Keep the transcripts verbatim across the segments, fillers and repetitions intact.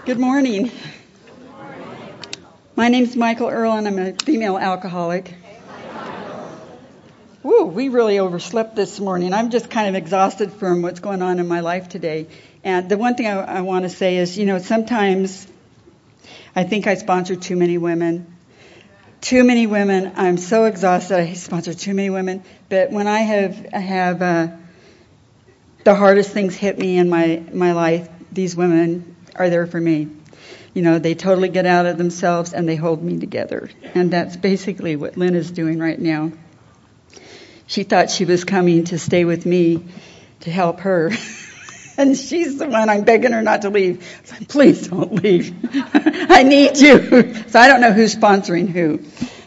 Good morning. My name's Michael Earl, and I'm a female alcoholic. Woo, we really overslept this morning. I'm just kind of exhausted from what's going on in my life today. And the one thing I, I want to say is, you know, sometimes I think I sponsor too many women. Too many women. I'm so exhausted. I sponsor too many women. But when I have I have uh, the hardest things hit me in my, my life, these women are there for me. You know, they totally get out of themselves and they hold me together. And that's basically what Lynn is doing right now. She thought she was coming to stay with me to help her. And she's the one I'm begging her not to leave. I said, please don't leave. I need you. So I don't know who's sponsoring who.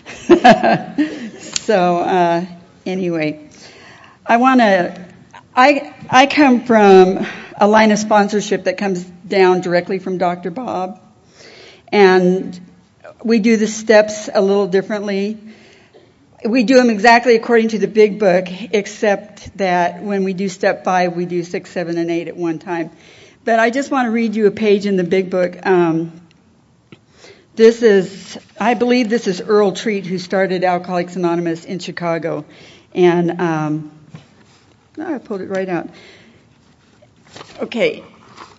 so uh, anyway, I want to, I I come from a line of sponsorship that comes down directly from Doctor Bob. And we do the steps a little differently. We do them exactly according to the big book, except that when we do step five, we do six, seven, and eight at one time. But I just want to read you a page in the big book. Um, this is, I believe this is Earl Treat, who started Alcoholics Anonymous in Chicago. And um, oh, I pulled it right out. Okay.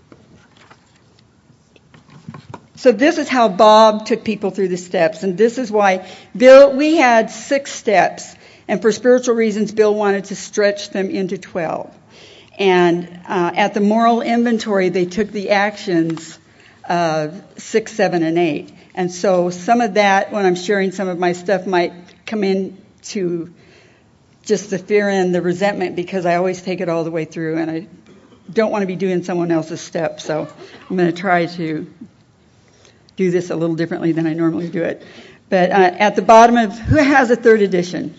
So this is how Bob took people through the steps, and this is why Bill, we had six steps, and for spiritual reasons, Bill wanted to stretch them into twelve. And uh, at the moral inventory, they took the actions of six, seven, and eight. And so some of that, when I'm sharing some of my stuff, might come in to just the fear and the resentment, because I always take it all the way through, and I don't want to be doing someone else's steps. So I'm going to try to do this a little differently than I normally do it. But uh, at the bottom of, who has a third edition?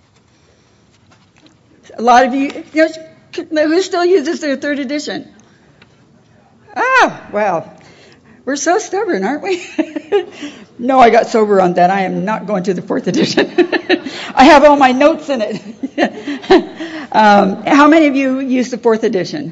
A lot of you, you know, who still uses their third edition? Ah, wow. We're so stubborn, aren't we? No, I got sober on that. I am not going to the fourth edition. I have all my notes in it. um, how many of you use the fourth edition?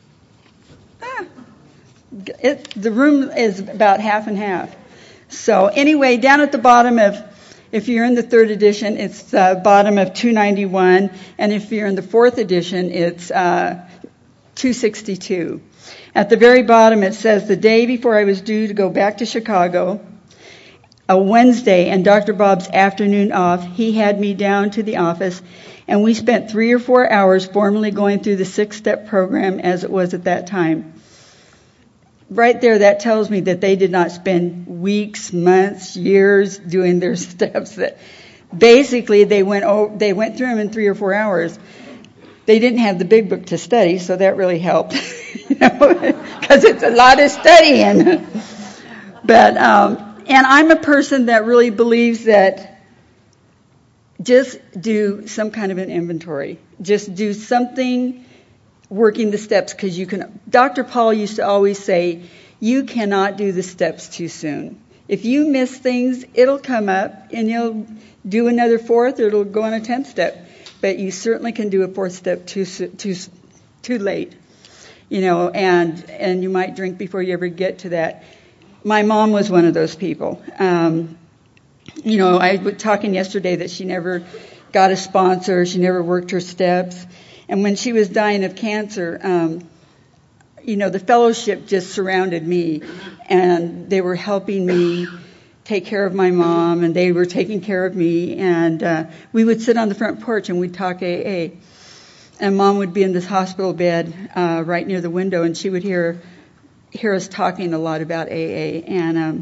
It, the room is about half and half. So anyway, down at the bottom of, if you're in the third edition, it's uh, bottom of two ninety-one, and if you're in the fourth edition, it's uh, two sixty-two. At the very bottom, it says, the day before I was due to go back to Chicago, a Wednesday, and Doctor Bob's afternoon off, he had me down to the office, and we spent three or four hours formally going through the six-step program as it was at that time. Right there, that tells me that they did not spend weeks, months, years doing their steps. That basically they went over, they went through them in three or four hours. They didn't have the big book to study, so that really helped, you know, because it's a lot of studying. But um, and I'm a person that really believes that just do some kind of an inventory. Just do something. Working the steps, because you can. Doctor Paul used to always say, you cannot do the steps too soon. If you miss things, it'll come up and you'll do another fourth, or it'll go on a tenth step. But you certainly can do a fourth step too too too late, you know. And and you might drink before you ever get to that. My mom was one of those people. Um, you know, I was talking yesterday that she never got a sponsor. She never worked her steps. And when she was dying of cancer, um, you know, the fellowship just surrounded me, and they were helping me take care of my mom, and they were taking care of me, and uh, we would sit on the front porch and we'd talk A A. And Mom would be in this hospital bed uh, right near the window, and she would hear hear us talking a lot about A A. And um,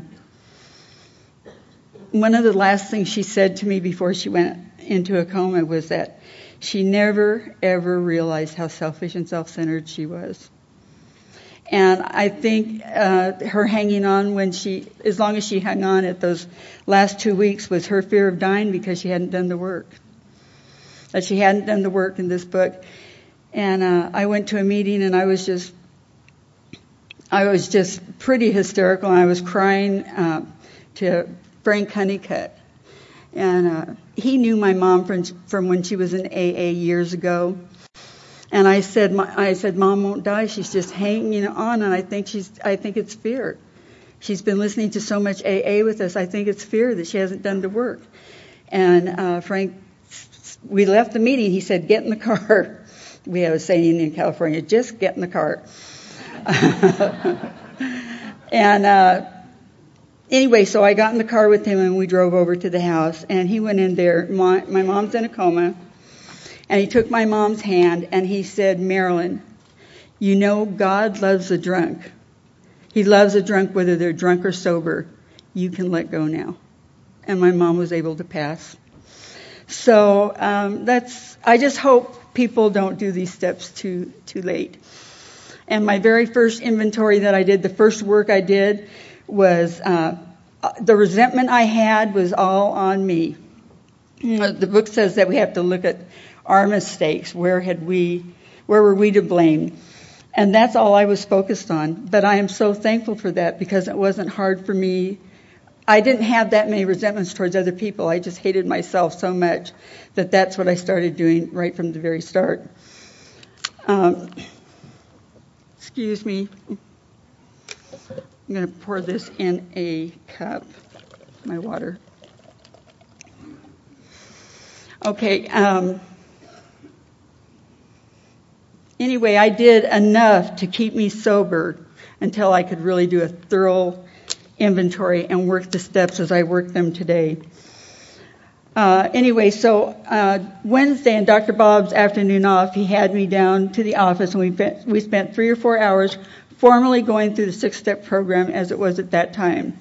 one of the last things she said to me before she went into a coma was that she never, ever realized how selfish and self-centered she was. And I think uh, her hanging on when she, as long as she hung on at those last two weeks, was her fear of dying, because she hadn't done the work. That she hadn't done the work in this book. And uh, I went to a meeting, and I was just, I was just pretty hysterical, and I was crying uh, to Frank Honeycutt. And uh, he knew my mom from from when she was in A A years ago. And I said, my, I said, Mom won't die. She's just hanging on, and I think she's, I think it's fear. she's been listening to so much A A with us. I think it's fear that she hasn't done the work. And uh, Frank, we left the meeting. He said, get in the car. We have a saying in California, just get in the car. and uh, anyway, so I got in the car with him and we drove over to the house. And he went in there. My, my mom's in a coma. And he took my mom's hand and he said, Marilyn, you know God loves a drunk. He loves a drunk whether they're drunk or sober. You can let go now. And my mom was able to pass. So um, that's. I just hope people don't do these steps too too late. And my very first inventory that I did, the first work I did, was uh, the resentment I had was all on me. The book says that we have to look at our mistakes. Where had we? Where were we to blame? And that's all I was focused on. But I am so thankful for that because it wasn't hard for me. I didn't have that many resentments towards other people. I just hated myself so much that that's what I started doing right from the very start. Um, excuse me. I'm going to pour this in a cup, my water. Okay. Um, anyway, I did enough to keep me sober until I could really do a thorough inventory and work the steps as I work them today. Uh, anyway, so uh, Wednesday in Doctor Bob's afternoon off, he had me down to the office, and we spent, we spent three or four hours formally going through the six-step program as it was at that time.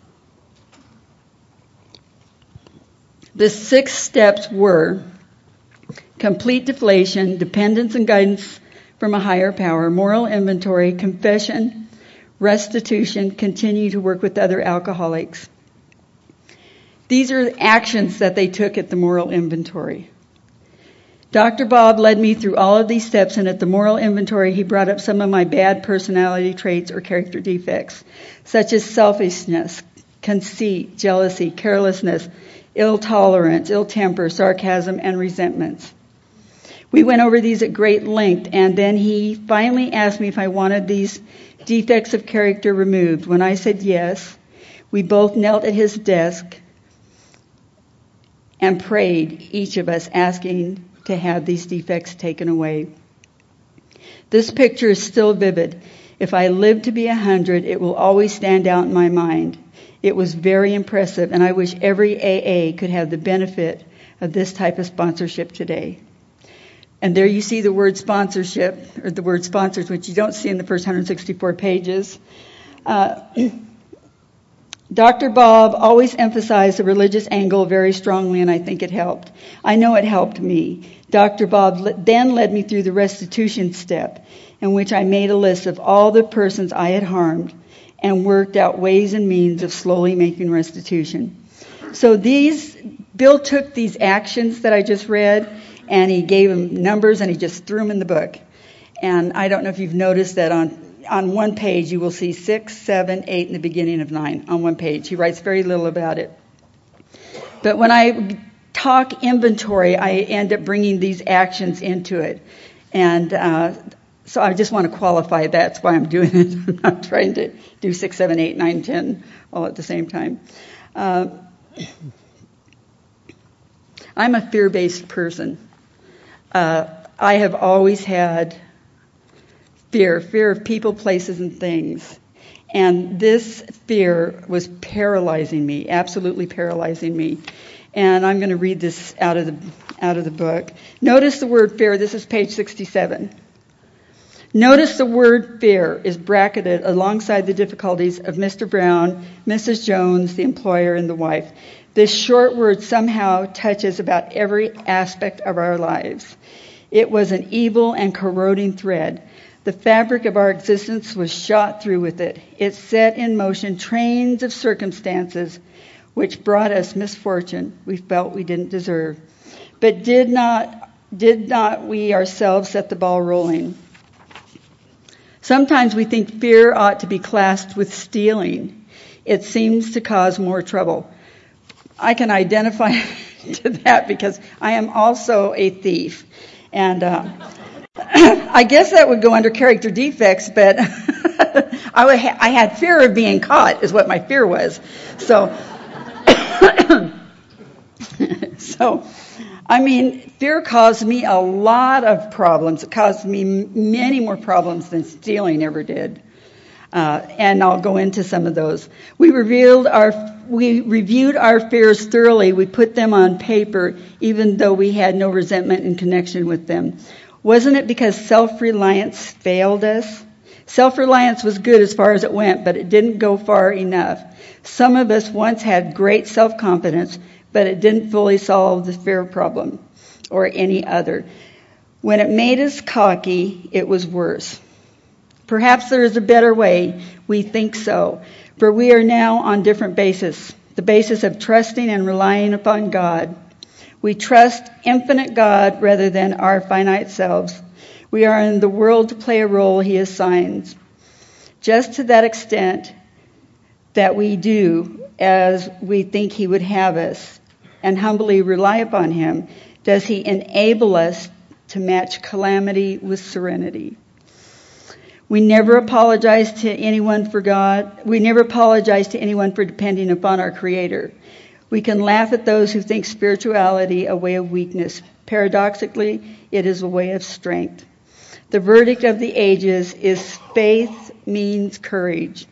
The six steps were complete deflation, dependence and guidance from a higher power, moral inventory, confession, restitution, continue to work with other alcoholics. These are actions that they took at the moral inventory. Doctor Bob led me through all of these steps, and at the moral inventory, he brought up some of my bad personality traits or character defects, such as selfishness, conceit, jealousy, carelessness, ill tolerance, ill temper, sarcasm, and resentments. We went over these at great length, and then he finally asked me if I wanted these defects of character removed. When I said yes, we both knelt at his desk and prayed, each of us asking to have these defects taken away. This picture is still vivid. If I live to be a hundred, it will always stand out in my mind. It was very impressive, and I wish every A A could have the benefit of this type of sponsorship today. And there you see the word sponsorship, or the word sponsors, which you don't see in the first one hundred sixty-four pages. Uh, Doctor Bob always emphasized the religious angle very strongly, and I think it helped. I know it helped me. Doctor Bob le- then led me through the restitution step, in which I made a list of all the persons I had harmed and worked out ways and means of slowly making restitution. So these, Bill took these actions that I just read, and he gave them numbers, and he just threw them in the book. And I don't know if you've noticed that on, on one page you will see six, seven, eight, and the beginning of nine on one page. He writes very little about it. But when I talk inventory, I end up bringing these actions into it. And uh, so I just want to qualify that's why I'm doing it. I'm not trying to do six, seven, eight, nine, ten all at the same time. Uh, I'm a fear-based person. Uh, I have always had fear, fear of people, places, and things. And this fear was paralyzing me, absolutely paralyzing me. And I'm going to read this out of the out of the book. Notice the word fear. This is page sixty-seven. Notice the word fear is bracketed alongside the difficulties of Mister Brown, Missus Jones, the employer, and the wife. This short word somehow touches about every aspect of our lives. It was an evil and corroding thread. The fabric of our existence was shot through with it. It set in motion trains of circumstances which brought us misfortune we felt we didn't deserve. But did not, did not we ourselves set the ball rolling? Sometimes we think fear ought to be classed with stealing. It seems to cause more trouble. I can identify to that because I am also a thief. And uh, I guess that would go under character defects, but I, would ha- I had fear of being caught is what my fear was. So, so, I mean, fear caused me a lot of problems. It caused me many more problems than stealing ever did. Uh, and I'll go into some of those. We revealed our, we reviewed our fears thoroughly. We put them on paper, even though we had no resentment in connection with them. Wasn't it because self-reliance failed us? Self-reliance was good as far as it went, but it didn't go far enough. Some of us once had great self-confidence, but it didn't fully solve the fear problem or any other. When it made us cocky, it was worse. Perhaps there is a better way. We think so. For we are now on different basis. The basis of trusting and relying upon God. We trust infinite God rather than our finite selves. We are in the world to play a role He assigns. Just to that extent that we do as we think He would have us and humbly rely upon Him, does He enable us to match calamity with serenity. We never apologize to anyone for God. We never apologize to anyone for depending upon our Creator. We can laugh at those who think spirituality a way of weakness. Paradoxically, it is a way of strength. The verdict of the ages is faith means courage.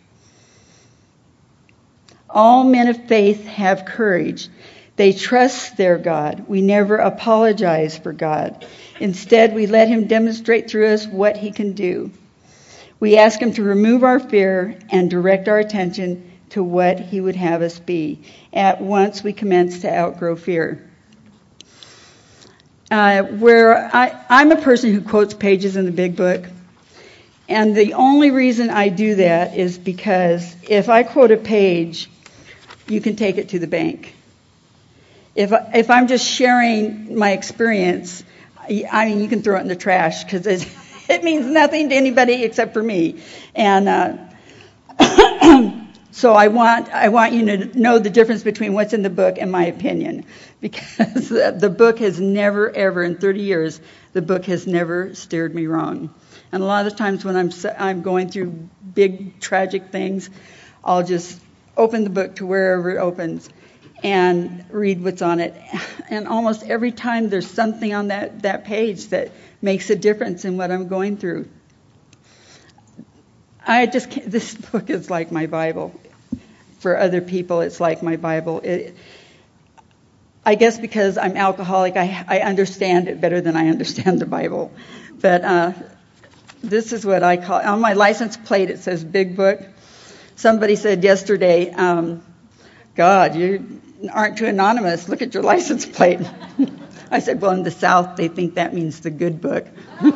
All men of faith have courage. They trust their God. We never apologize for God. Instead, we let Him demonstrate through us what He can do. We ask Him to remove our fear and direct our attention to what He would have us be. At once we commence to outgrow fear. Uh, where I, I'm a person who quotes pages in the Big Book. And the only reason I do that is because if I quote a page, you can take it to the bank. If, if I'm just sharing my experience, I mean, you can throw it in the trash because it, it means nothing to anybody except for me. And uh, so I want I want you to know the difference between what's in the book and my opinion, because the, the book has never, ever, in thirty years, the book has never steered me wrong. And a lot of times when I'm I'm going through big tragic things, I'll just open the book to wherever it opens and read what's on it. And almost every time there's something on that, that page that makes a difference in what I'm going through. I just can't, this book is like my Bible. For other people, it's like my Bible. It, I guess because I'm alcoholic, I, I understand it better than I understand the Bible. But uh, this is what I call, on my license plate it says Big Book. Somebody said yesterday, um, God, you aren't too anonymous. Look at your license plate. I said, well, in the South, they think that means the good book.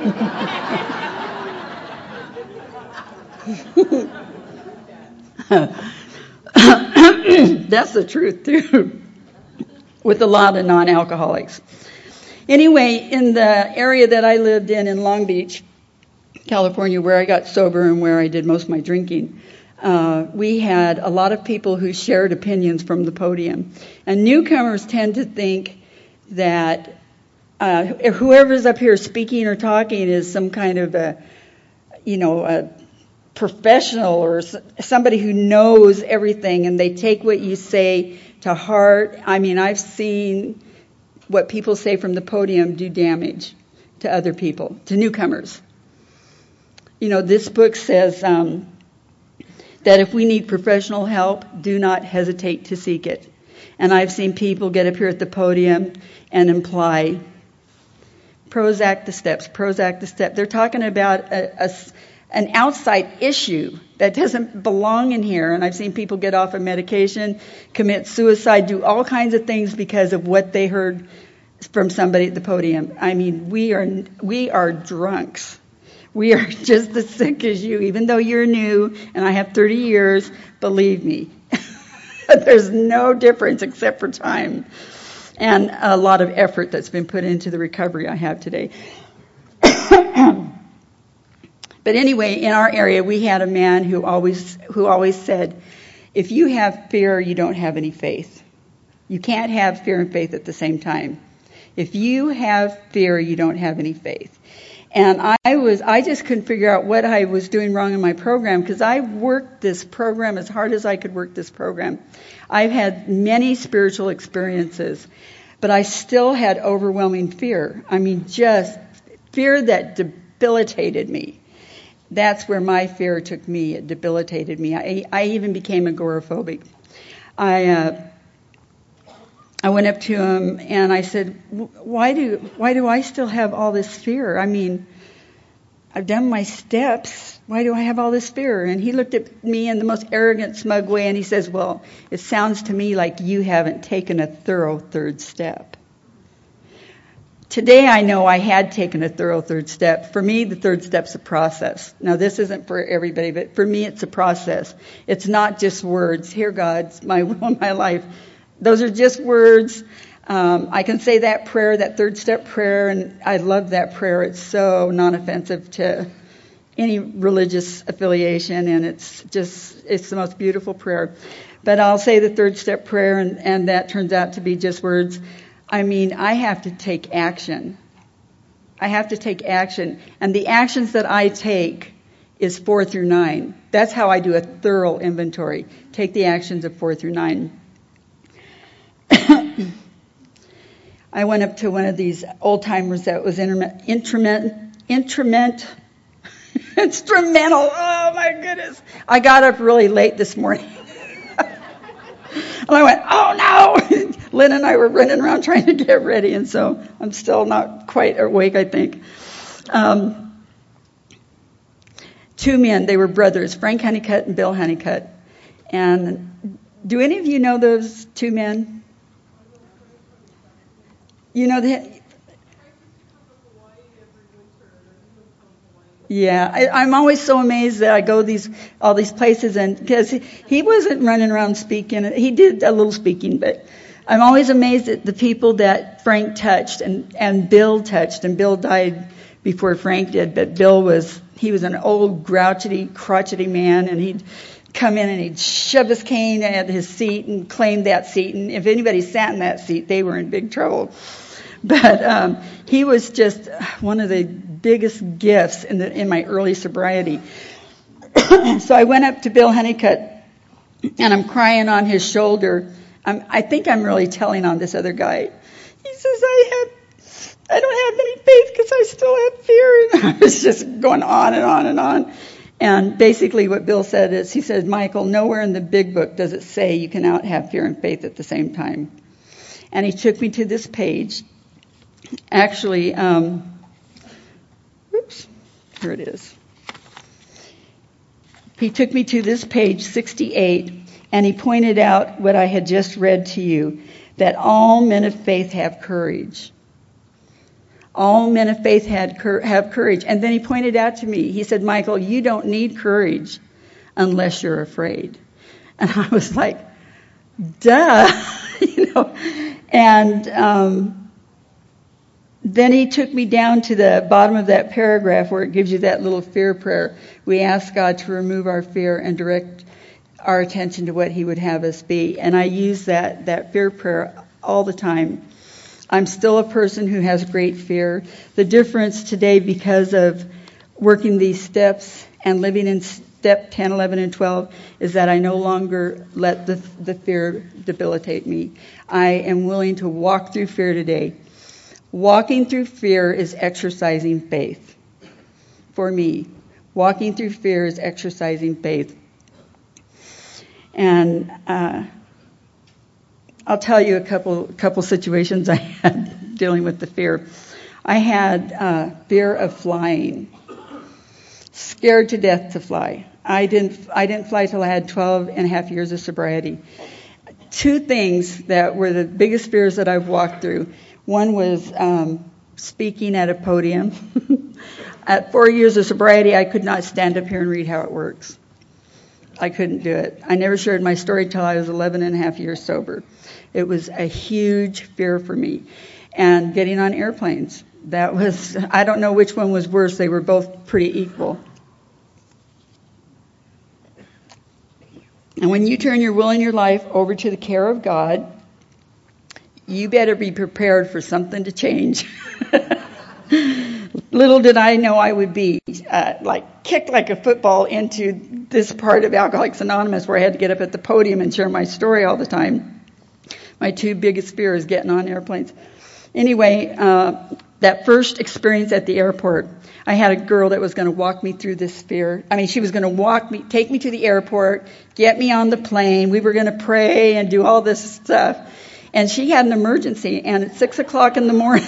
That's the truth, too, with a lot of non-alcoholics. Anyway, in the area that I lived in, in Long Beach, California, where I got sober and where I did most of my drinking, uh, we had a lot of people who shared opinions from the podium. And newcomers tend to think that uh, whoever's up here speaking or talking is some kind of a, you know, a professional or somebody who knows everything, and they take what you say to heart. I mean, I've seen what people say from the podium do damage to other people, to newcomers. You know, this book says um, that if we need professional help, do not hesitate to seek it. And I've seen people get up here at the podium and imply, Prozac the steps, Prozac the step. They're talking about a, a an outside issue that doesn't belong in here. And I've seen people get off of medication, commit suicide, do all kinds of things because of what they heard from somebody at the podium. I mean, we are we are drunks. We are just as sick as you, even though you're new and I have thirty years, believe me. There's no difference except for time and a lot of effort that's been put into the recovery I have today. But anyway, in our area, we had a man who always who always said, if you have fear, you don't have any faith. You can't have fear and faith at the same time. If you have fear, you don't have any faith. And I was, I just couldn't figure out what I was doing wrong in my program, because I worked this program as hard as I could work this program. I've had many spiritual experiences, but I still had overwhelming fear. I mean, just fear that debilitated me. That's where my fear took me. It debilitated me. I, I even became agoraphobic. I, uh, I went up to him and I said, why do, why do I still have all this fear? I mean, I've done my steps. Why do I have all this fear? And he looked at me in the most arrogant, smug way and he says, well, it sounds to me like you haven't taken a thorough third step. Today I know I had taken a thorough third step. For me, the third step's a process. Now, this isn't for everybody, but for me, it's a process. It's not just words. Here, God, my will, my life. Those are just words. Um, I can say that prayer, that third step prayer, and I love that prayer. It's so non-offensive to any religious affiliation, and it's just, it's the most beautiful prayer. But I'll say the third step prayer, and, and that turns out to be just words. I mean, I have to take action. I have to take action. And the actions that I take is four through nine. That's how I do a thorough inventory. Take the actions of four through nine. I went up to one of these old timers that was instrument, instrument, instrument, instrumental. Oh my goodness! I got up really late this morning, and I went, "Oh no!" Lynn and I were running around trying to get ready, and so I'm still not quite awake, I think. Um, two men, they were brothers, Frank Honeycutt and Bill Honeycutt. And do any of you know those two men? You know that? Yeah, I, I'm always so amazed that I go these all these places, and because he, he wasn't running around speaking. He did a little speaking, but I'm always amazed at the people that Frank touched and, and Bill touched. And Bill died before Frank did, but Bill was, he was an old, grouchy, crotchety man, and he'd come in and he'd shove his cane at his seat and claim that seat. And if anybody sat in that seat, they were in big trouble. But um, he was just one of the biggest gifts in, the, in my early sobriety. So I went up to Bill Honeycutt, and I'm crying on his shoulder. I'm, I think I'm really telling on this other guy. He says, I have, I don't have any faith because I still have fear. And I was just going on and on and on. And basically what Bill said is, he said, Michael, nowhere in the big book does it say you can out have fear and faith at the same time. And he took me to this page. Actually, um, oops, here it is. He took me to this page, sixty-eight, and he pointed out what I had just read to you, that all men of faith have courage. All men of faith had cur- have courage. And then he pointed out to me, he said, Michael, you don't need courage unless you're afraid. And I was like, duh, you know. And um, then he took me down to the bottom of that paragraph where it gives you that little fear prayer. We ask God to remove our fear and direct our attention to what he would have us be. And I use that, that fear prayer all the time. I'm still a person who has great fear. The difference today, because of working these steps and living in step ten, eleven, and twelve, is that I no longer let the, the fear debilitate me. I am willing to walk through fear today. Walking through fear is exercising faith. For me, walking through fear is exercising faith. And uh, I'll tell you a couple couple situations I had dealing with the fear. I had uh, fear of flying, scared to death to fly. I didn't I didn't fly till I had twelve and a half years of sobriety. Two things that were the biggest fears that I've walked through. One was um, speaking at a podium. At four years of sobriety, I could not stand up here and read how it works. I couldn't do it. I never shared my story till I was eleven and a half years sober. It was a huge fear for me. And getting on airplanes, that was, I don't know which one was worse. They were both pretty equal. And when you turn your will and your life over to the care of God, you better be prepared for something to change. little did I know I would be uh, like kicked like a football into this part of Alcoholics Anonymous where I had to get up at the podium and share my story all the time. My two biggest fears, getting on airplanes. Anyway, uh, that first experience at the airport, I had a girl that was going to walk me through this fear. I mean, she was going to walk me, take me to the airport, get me on the plane. We were going to pray and do all this stuff. And she had an emergency, and at six o'clock in the morning,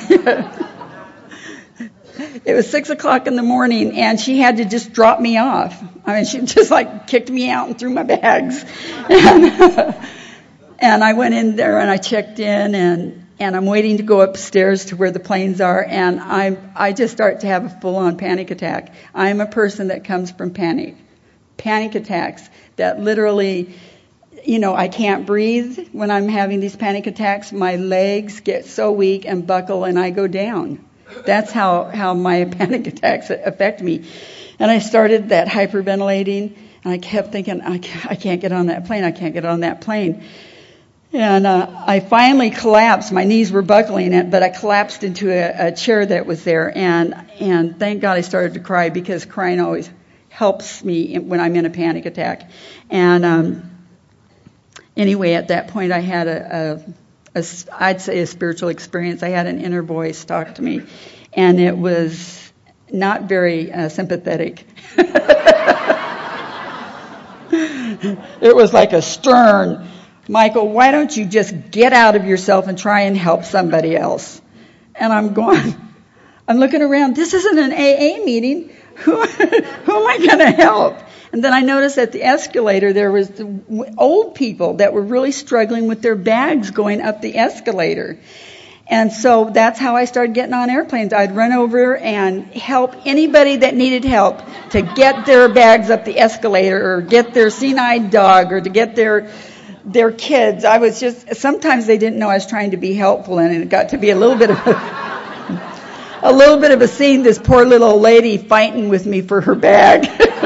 it was six o'clock in the morning, and she had to just drop me off. I mean, she just like kicked me out and threw my bags. And, and I went in there and I checked in, and, and I'm waiting to go upstairs to where the planes are, and I I just start to have a full-on panic attack. I'm a person that comes from panic, panic attacks that literally, you know, I can't breathe when I'm having these panic attacks. My legs get so weak and buckle, and I go down. That's how, how my panic attacks affect me. And I started that hyperventilating, and I kept thinking, I can't, I can't get on that plane, I can't get on that plane. And uh, I finally collapsed. My knees were buckling it, but I collapsed into a, a chair that was there, and, and thank God I started to cry, because crying always helps me when I'm in a panic attack. And um, anyway, at that point I had a... a A, I'd say a spiritual experience. I had an inner voice talk to me, and it was not very uh, sympathetic. It was like a stern, Michael, why don't you just get out of yourself and try and help somebody else? And I'm going, I'm looking around, this isn't an A A meeting. Who, who am I going to help? And then I noticed at the escalator there was the old people that were really struggling with their bags going up the escalator. And so that's how I started getting on airplanes. I'd run over and help anybody that needed help to get their bags up the escalator, or get their senile dog, or to get their their kids. I was just, sometimes they didn't know I was trying to be helpful, and it got to be a little bit of a, a little bit of a scene, this poor little lady fighting with me for her bag.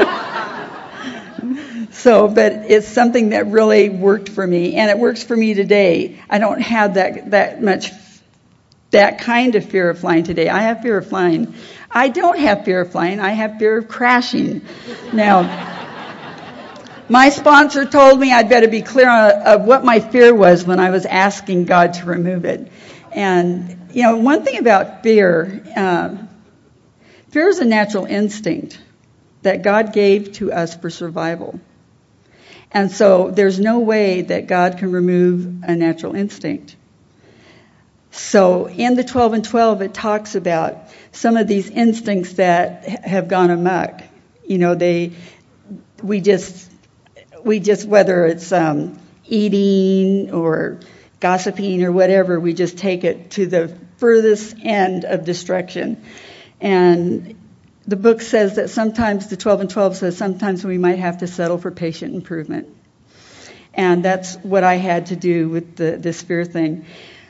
So, but it's something that really worked for me, and it works for me today. I don't have that that much, that kind of fear of flying today. I have fear of flying. I don't have fear of flying. I have fear of crashing. Now, my sponsor told me I'd better be clear on, of what my fear was when I was asking God to remove it. And, you know, one thing about fear, uh, fear is a natural instinct that God gave to us for survival. And so there's no way that God can remove a natural instinct. So in the twelve and twelve, it talks about some of these instincts that have gone amok. You know, they, we just, we just, whether it's um, eating or gossiping or whatever, we just take it to the furthest end of destruction. And the book says that sometimes, the twelve and twelve says, sometimes we might have to settle for patient improvement. And that's what I had to do with the, this fear thing.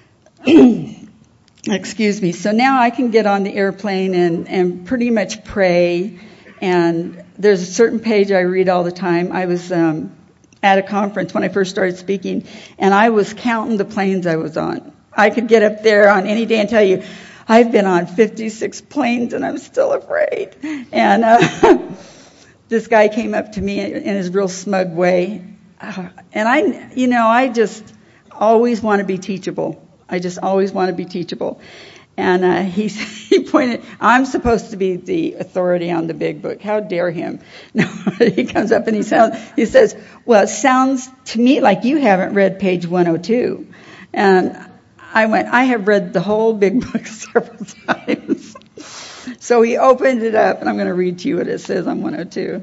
Excuse me. So now I can get on the airplane and, and pretty much pray. And there's a certain page I read all the time. I was um, at a conference when I first started speaking, and I was counting the planes I was on. I could get up there on any day and tell you, I've been on fifty-six planes and I'm still afraid. And uh, this guy came up to me in his real smug way. Uh, and I, you know, I just always want to be teachable. I just always want to be teachable. And uh, he, he pointed, I'm supposed to be the authority on the big book. How dare him? No, he comes up and he, sounds, he says, well, it sounds to me like you haven't read page one oh two. And I went, I have read the whole big book several times. So he opened it up, and I'm going to read to you what it says on one oh two.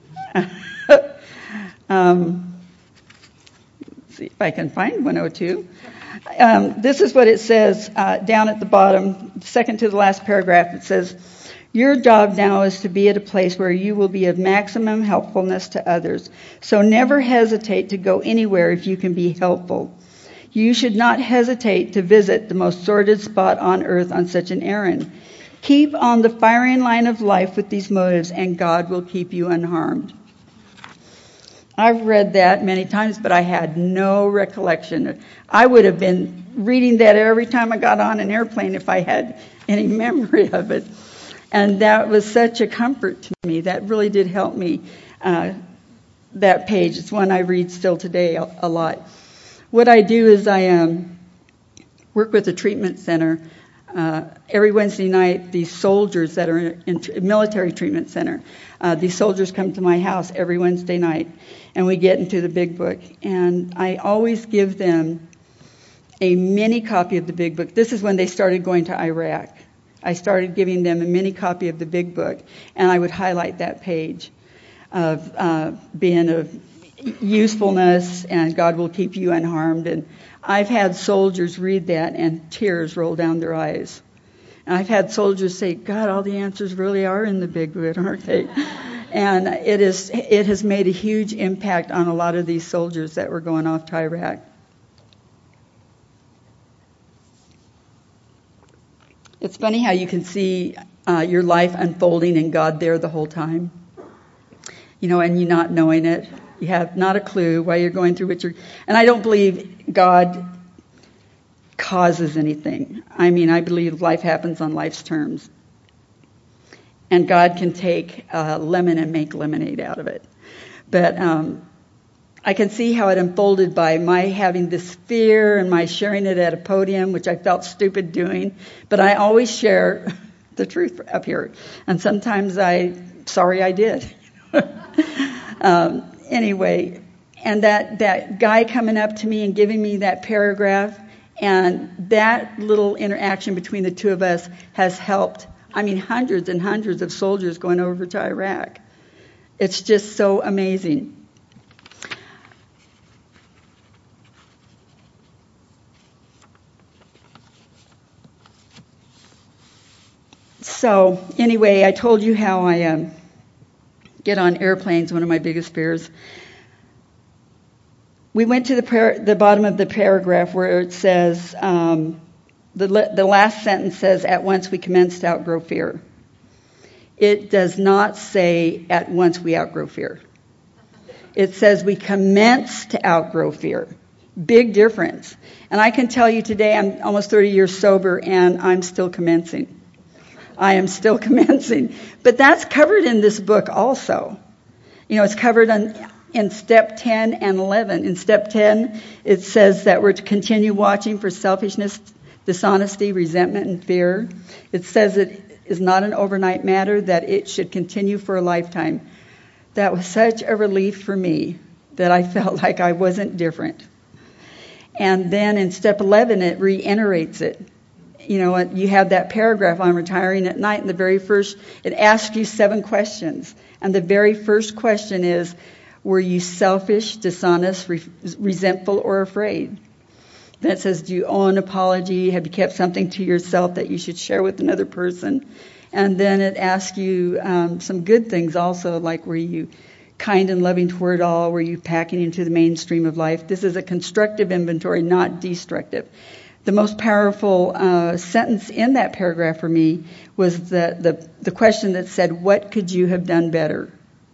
um, let's see if I can find one oh two. Um, this is what it says uh, down at the bottom, second to the last paragraph. It says, your job now is to be at a place where you will be of maximum helpfulness to others. So never hesitate to go anywhere if you can be helpful. You should not hesitate to visit the most sordid spot on earth on such an errand. Keep on the firing line of life with these motives, and God will keep you unharmed. I've read that many times, but I had no recollection. I would have been reading that every time I got on an airplane if I had any memory of it. And that was such a comfort to me. That really did help me. Uh, that page, it's one I read still today a, a lot. What I do is I um, work with a treatment center. Uh, every Wednesday night, these soldiers that are in a military treatment center, uh, these soldiers come to my house every Wednesday night, and we get into the Big Book. And I always give them a mini copy of the Big Book. This is when they started going to Iraq. I started giving them a mini copy of the Big Book, and I would highlight that page of uh, being of usefulness, and God will keep you unharmed. And I've had soldiers read that and tears roll down their eyes. And I've had soldiers say, God, all the answers really are in the Big Book, aren't they? And it is, it has made a huge impact on a lot of these soldiers that were going off to Iraq. It's funny how you can see uh, your life unfolding and God there the whole time. You know, and you not knowing it. You have not a clue why you're going through what you're... And I don't believe God causes anything. I mean, I believe life happens on life's terms. And God can take a lemon and make lemonade out of it. But um, I can see how it unfolded by my having this fear and my sharing it at a podium, which I felt stupid doing. But I always share the truth up here. And sometimes I... Sorry I did. um, anyway, and that, that guy coming up to me and giving me that paragraph, and that little interaction between the two of us has helped, I mean, hundreds and hundreds of soldiers going over to Iraq. It's just so amazing. So, anyway, I told you how I... Um, get on airplanes, one of my biggest fears. We went to the par- the bottom of the paragraph where it says, um, the, le- the last sentence says, at once we commenced to outgrow fear. It does not say, at once we outgrow fear. It says we commence to outgrow fear. Big difference. And I can tell you today, I'm almost thirty years sober, and I'm still commencing. I am still commencing. But that's covered in this book also. You know, it's covered on, in step ten and eleven. In step ten, it says that we're to continue watching for selfishness, dishonesty, resentment, and fear. It says it is not an overnight matter, that it should continue for a lifetime. That was such a relief for me that I felt like I wasn't different. And then in step eleven, it reiterates it. You know, you have that paragraph on retiring at night, and the very first, it asks you seven questions. And the very first question is, were you selfish, dishonest, re- resentful, or afraid? Then it says, do you owe an apology? Have you kept something to yourself that you should share with another person? And then it asks you um, some good things also, like were you kind and loving toward all? Were you packing into the mainstream of life? This is a constructive inventory, not destructive. The most powerful uh, sentence in that paragraph for me was the, the, the question that said, what could you have done better?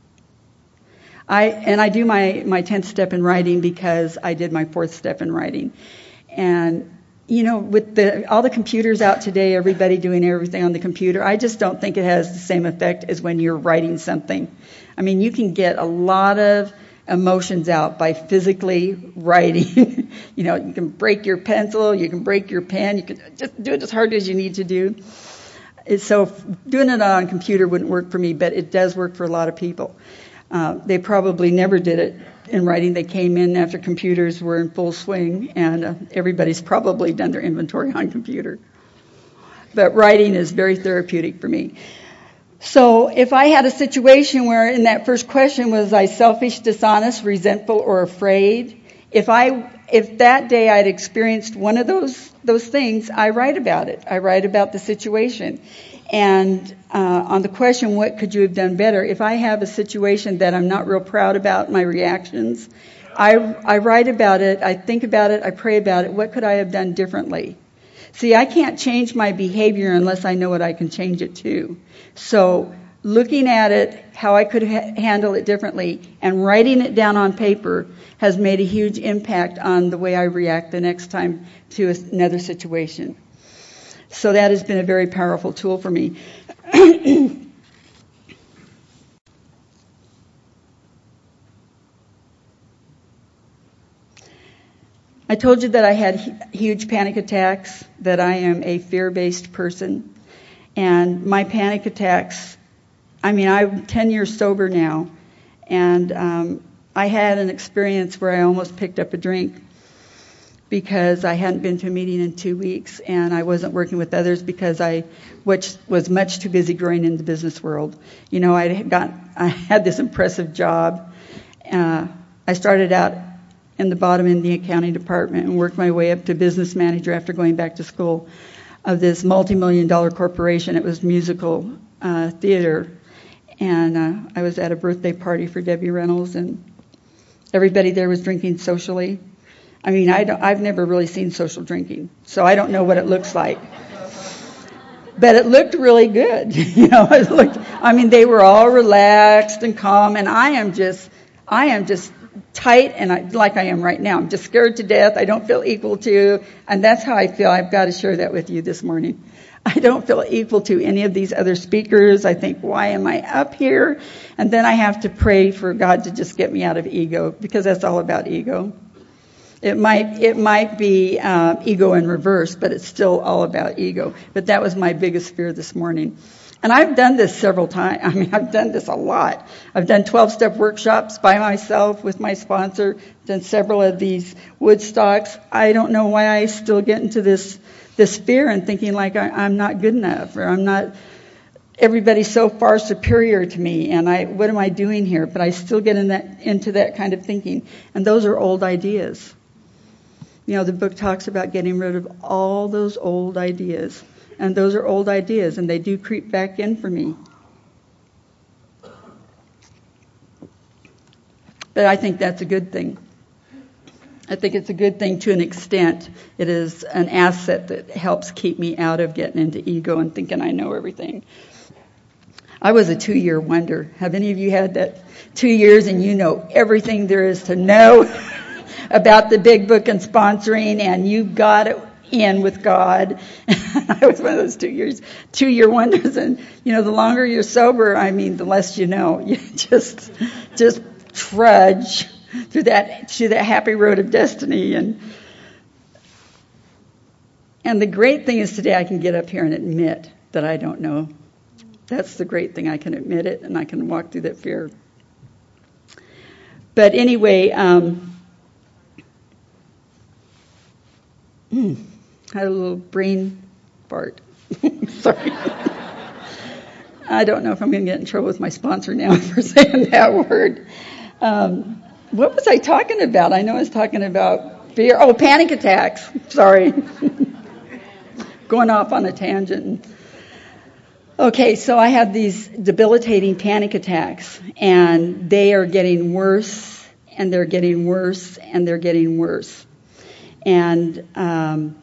I And I do my, my tenth step in writing because I did my fourth step in writing. And, you know, with the, all the computers out today, everybody doing everything on the computer, I just don't think it has the same effect as when you're writing something. I mean, you can get a lot of emotions out by physically writing. You know, you can break your pencil, you can break your pen, you can just do it as hard as you need to do. So doing it on a computer wouldn't work for me, but it does work for a lot of people. Uh, they probably never did it in writing. They came in after computers were in full swing, and uh, everybody's probably done their inventory on computer. But writing is very therapeutic for me. So if I had a situation where in that first question was I selfish, dishonest, resentful, or afraid, if I if that day I'd experienced one of those those things, I write about it. I write about the situation. And uh, on the question, what could you have done better? If I have a situation that I'm not real proud about my reactions, I, I write about it, I think about it, I pray about it. What could I have done differently? See, I can't change my behavior unless I know what I can change it to. So looking at it, how I could ha- handle it differently, and writing it down on paper has made a huge impact on the way I react the next time to another situation. So that has been a very powerful tool for me. I told you that I had huge panic attacks, that I am a fear-based person. And my panic attacks, I mean, I'm ten years sober now, and um, I had an experience where I almost picked up a drink because I hadn't been to a meeting in two weeks, and I wasn't working with others because I, which was much too busy growing in the business world. You know, I got, I had this impressive job. Uh, I started out in the bottom in the accounting department and worked my way up to business manager after going back to school of this multi-million dollar corporation. It was musical uh, theater. And uh, I was at a birthday party for Debbie Reynolds, and everybody there was drinking socially. I mean, I don't, I've never really seen social drinking, so I don't know what it looks like. But it looked really good. You know, it looked, I mean, they were all relaxed and calm, and I am just, I am just tight, and I, like I am right now. I'm just scared to death. I don't feel equal to, and that's how I feel. I've got to share that with you this morning. I don't feel equal to any of these other speakers. I think, why am I up here? And then I have to pray for God to just get me out of ego, because that's all about ego. It might it might be uh, ego in reverse, but it's still all about ego. But that was my biggest fear this morning. And I've done this several times. I mean, I've done this a lot. I've done twelve-step workshops by myself with my sponsor, done several of these Woodstocks. I don't know why I still get into this this fear and thinking like I, I'm not good enough, or I'm not, everybody's so far superior to me, and I, what am I doing here? But I still get in that, into that kind of thinking. And those are old ideas. You know, the book talks about getting rid of all those old ideas. And those are old ideas, and they do creep back in for me. But I think that's a good thing. I think it's a good thing to an extent. It is an asset that helps keep me out of getting into ego and thinking I know everything. I was a two-year wonder. Have any of you had that two years and you know everything there is to know about the big book and sponsoring, and you got it in with God? I was one of those two years, two-year wonders. And, you know, the longer you're sober, I mean, the less you know. You just, just trudge through that, through that happy road of destiny. And, and the great thing is today I can get up here and admit that I don't know. That's the great thing. I can admit it, and I can walk through that fear. But anyway, um, hmm, had a little brain fart. Sorry. I don't know if I'm going to get in trouble with my sponsor now for saying that word. Um, what was I talking about? I know I was talking about fear. Oh, panic attacks. Sorry. Going off on a tangent. Okay, so I have these debilitating panic attacks, and they are getting worse, and they're getting worse, and they're getting worse. And um,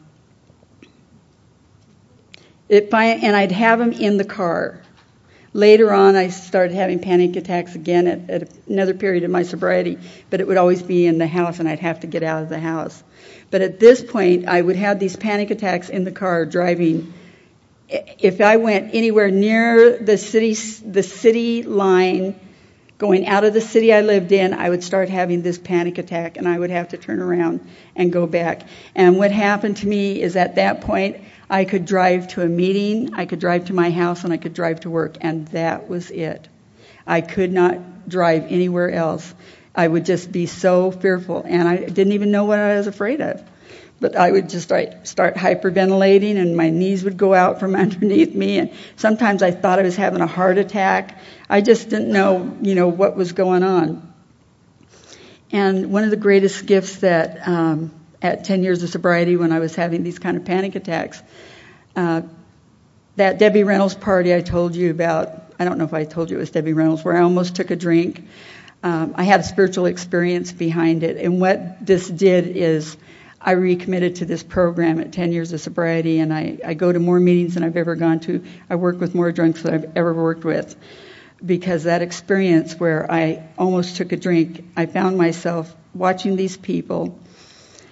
it, and I'd have them in the car. Later on, I started having panic attacks again at, at another period of my sobriety, but it would always be in the house, and I'd have to get out of the house. But at this point, I would have these panic attacks in the car driving. If I went anywhere near the city, the city line, going out of the city I lived in, I would start having this panic attack, and I would have to turn around and go back. And what happened to me is at that point, I could drive to a meeting, I could drive to my house, and I could drive to work, and that was it. I could not drive anywhere else. I would just be so fearful, and I didn't even know what I was afraid of. But I would just start, start hyperventilating, and my knees would go out from underneath me, and sometimes I thought I was having a heart attack. I just didn't know, you know, what was going on. And one of the greatest gifts that um, at ten years of sobriety, when I was having these kind of panic attacks, uh, that Debbie Reynolds party I told you about, I don't know if I told you it was Debbie Reynolds, where I almost took a drink. Um, I had a spiritual experience behind it, and what this did is I recommitted to this program at ten years of sobriety, and I, I go to more meetings than I've ever gone to. I work with more drunks than I've ever worked with, because that experience where I almost took a drink, I found myself watching these people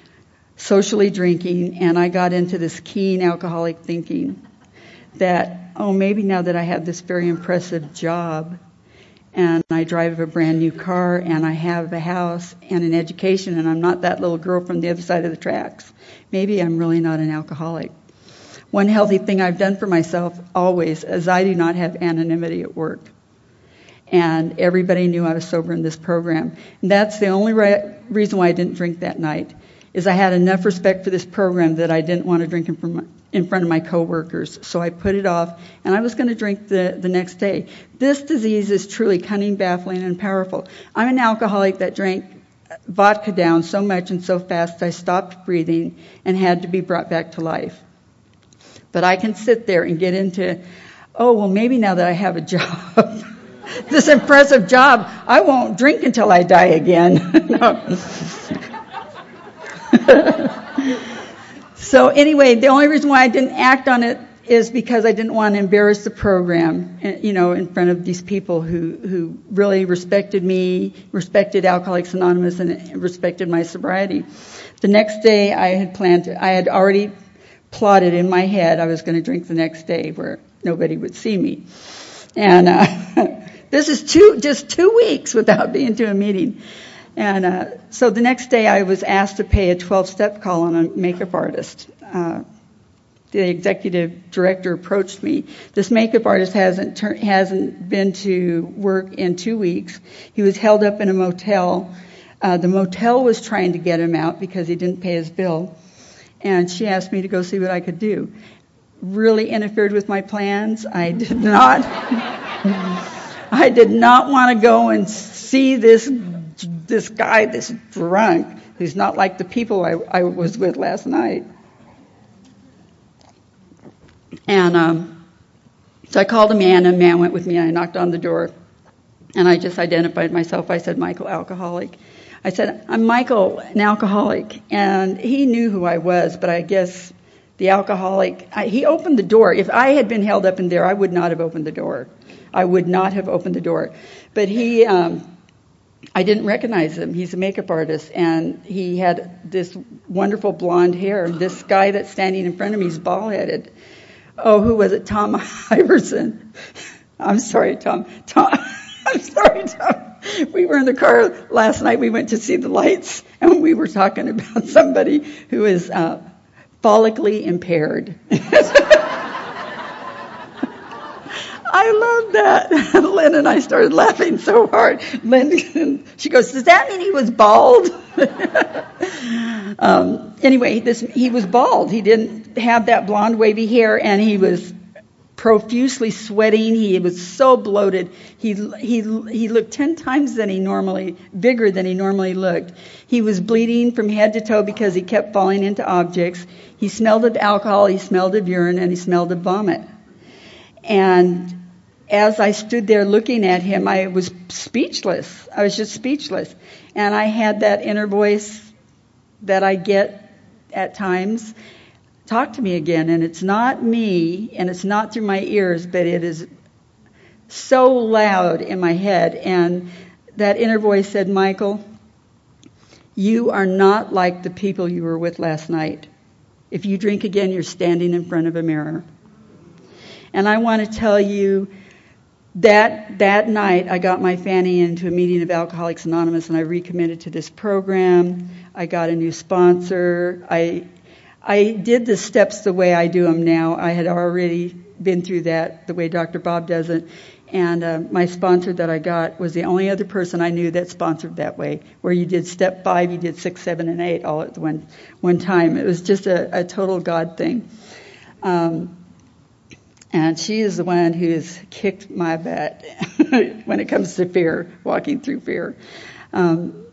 socially drinking, and I got into this keen alcoholic thinking that oh, maybe now that I have this very impressive job and I drive a brand new car and I have a house and an education and I'm not that little girl from the other side of the tracks, maybe I'm really not an alcoholic. One healthy thing I've done for myself always is I do not have anonymity at work. And everybody knew I was sober in this program. And that's the only re- reason why I didn't drink that night, is I had enough respect for this program that I didn't want to drink in front of my, in front of my coworkers. So I put it off, and I was going to drink the, the next day. This disease is truly cunning, baffling, and powerful. I'm an alcoholic that drank vodka down so much and so fast I stopped breathing and had to be brought back to life. But I can sit there and get into, oh, well, maybe now that I have a job, this impressive job, I won't drink until I die again. No. So anyway, the only reason why I didn't act on it is because I didn't want to embarrass the program, you know, in front of these people who, who really respected me, respected Alcoholics Anonymous, and respected my sobriety. The next day I had planned to, I had already plotted in my head I was going to drink the next day where nobody would see me. And uh, this is two, just two weeks without being to a meeting. And uh, so the next day I was asked to pay a twelve-step call on a makeup artist. Uh, the executive director approached me. This makeup artist hasn't tur- hasn't been to work in two weeks. He was held up in a motel. Uh, the motel was trying to get him out because he didn't pay his bill. And she asked me to go see what I could do. Really interfered with my plans. I did not. I did not want to go and see this this guy, this drunk, who's not like the people I, I was with last night. And um, so I called a man, and a man went with me, and I knocked on the door, and I just identified myself. I said, Michael, alcoholic. I said, I'm Michael, an alcoholic. And he knew who I was, but I guess the alcoholic, I, he opened the door. If I had been held up in there, I would not have opened the door. I would not have opened the door. But he, um, I didn't recognize him. He's a makeup artist, and he had this wonderful blonde hair. This guy that's standing in front of me is bald-headed. Oh, who was it? Tom Iverson. I'm sorry, Tom. Tom. I'm sorry, Tom. We were in the car last night. We went to see the lights, and we were talking about somebody who is uh, follically impaired. I love that. Lynn and I started laughing so hard. Lynn, she goes, does that mean he was bald? um, anyway, this, he was bald. He didn't have that blonde wavy hair, and he was profusely sweating. He was so bloated. He he he looked ten times than he normally, bigger than he normally looked. He was bleeding from head to toe because he kept falling into objects. He smelled of alcohol, he smelled of urine, and he smelled of vomit. And as I stood there looking at him, I was speechless. I was just speechless. And I had that inner voice that I get at times talk to me again. And it's not me, and it's not through my ears, but it is so loud in my head. And that inner voice said, Michael, you are not like the people you were with last night. If you drink again, you're standing in front of a mirror. And I want to tell you that that night I got my Fanny into a meeting of Alcoholics Anonymous, and I recommitted to this program. I got a new sponsor. I I did the steps the way I do them now. I had already been through that the way Doctor Bob does it. And uh, my sponsor that I got was the only other person I knew that sponsored that way, where you did step five, you did six, seven, and eight all at one one time. It was just a, a total God thing. Um, and she is the one who has kicked my butt when it comes to fear, walking through fear. Um,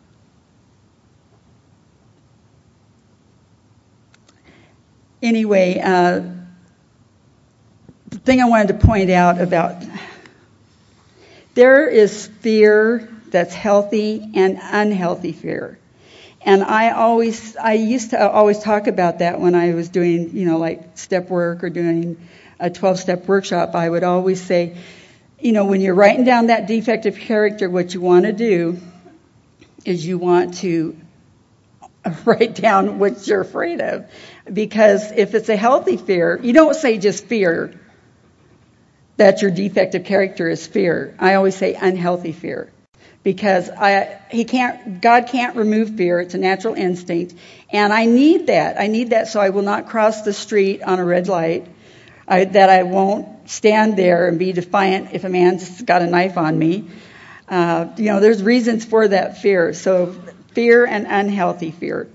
anyway, uh, the thing I wanted to point out about, there is fear that's healthy and unhealthy fear. And I always, I used to always talk about that when I was doing, you know, like step work or doing a twelve-step workshop. I would always say, you know, when you're writing down that defective character, what you want to do is you want to write down what you're afraid of. Because if it's a healthy fear, you don't say just fear. that your defective character is fear. I always say unhealthy fear. Because I, he can't, God can't remove fear. It's a natural instinct. And I need that. I need that so I will not cross the street on a red light. I, that I won't stand there and be defiant if a man's got a knife on me. Uh, you know, there's reasons for that fear. So fear and unhealthy fear.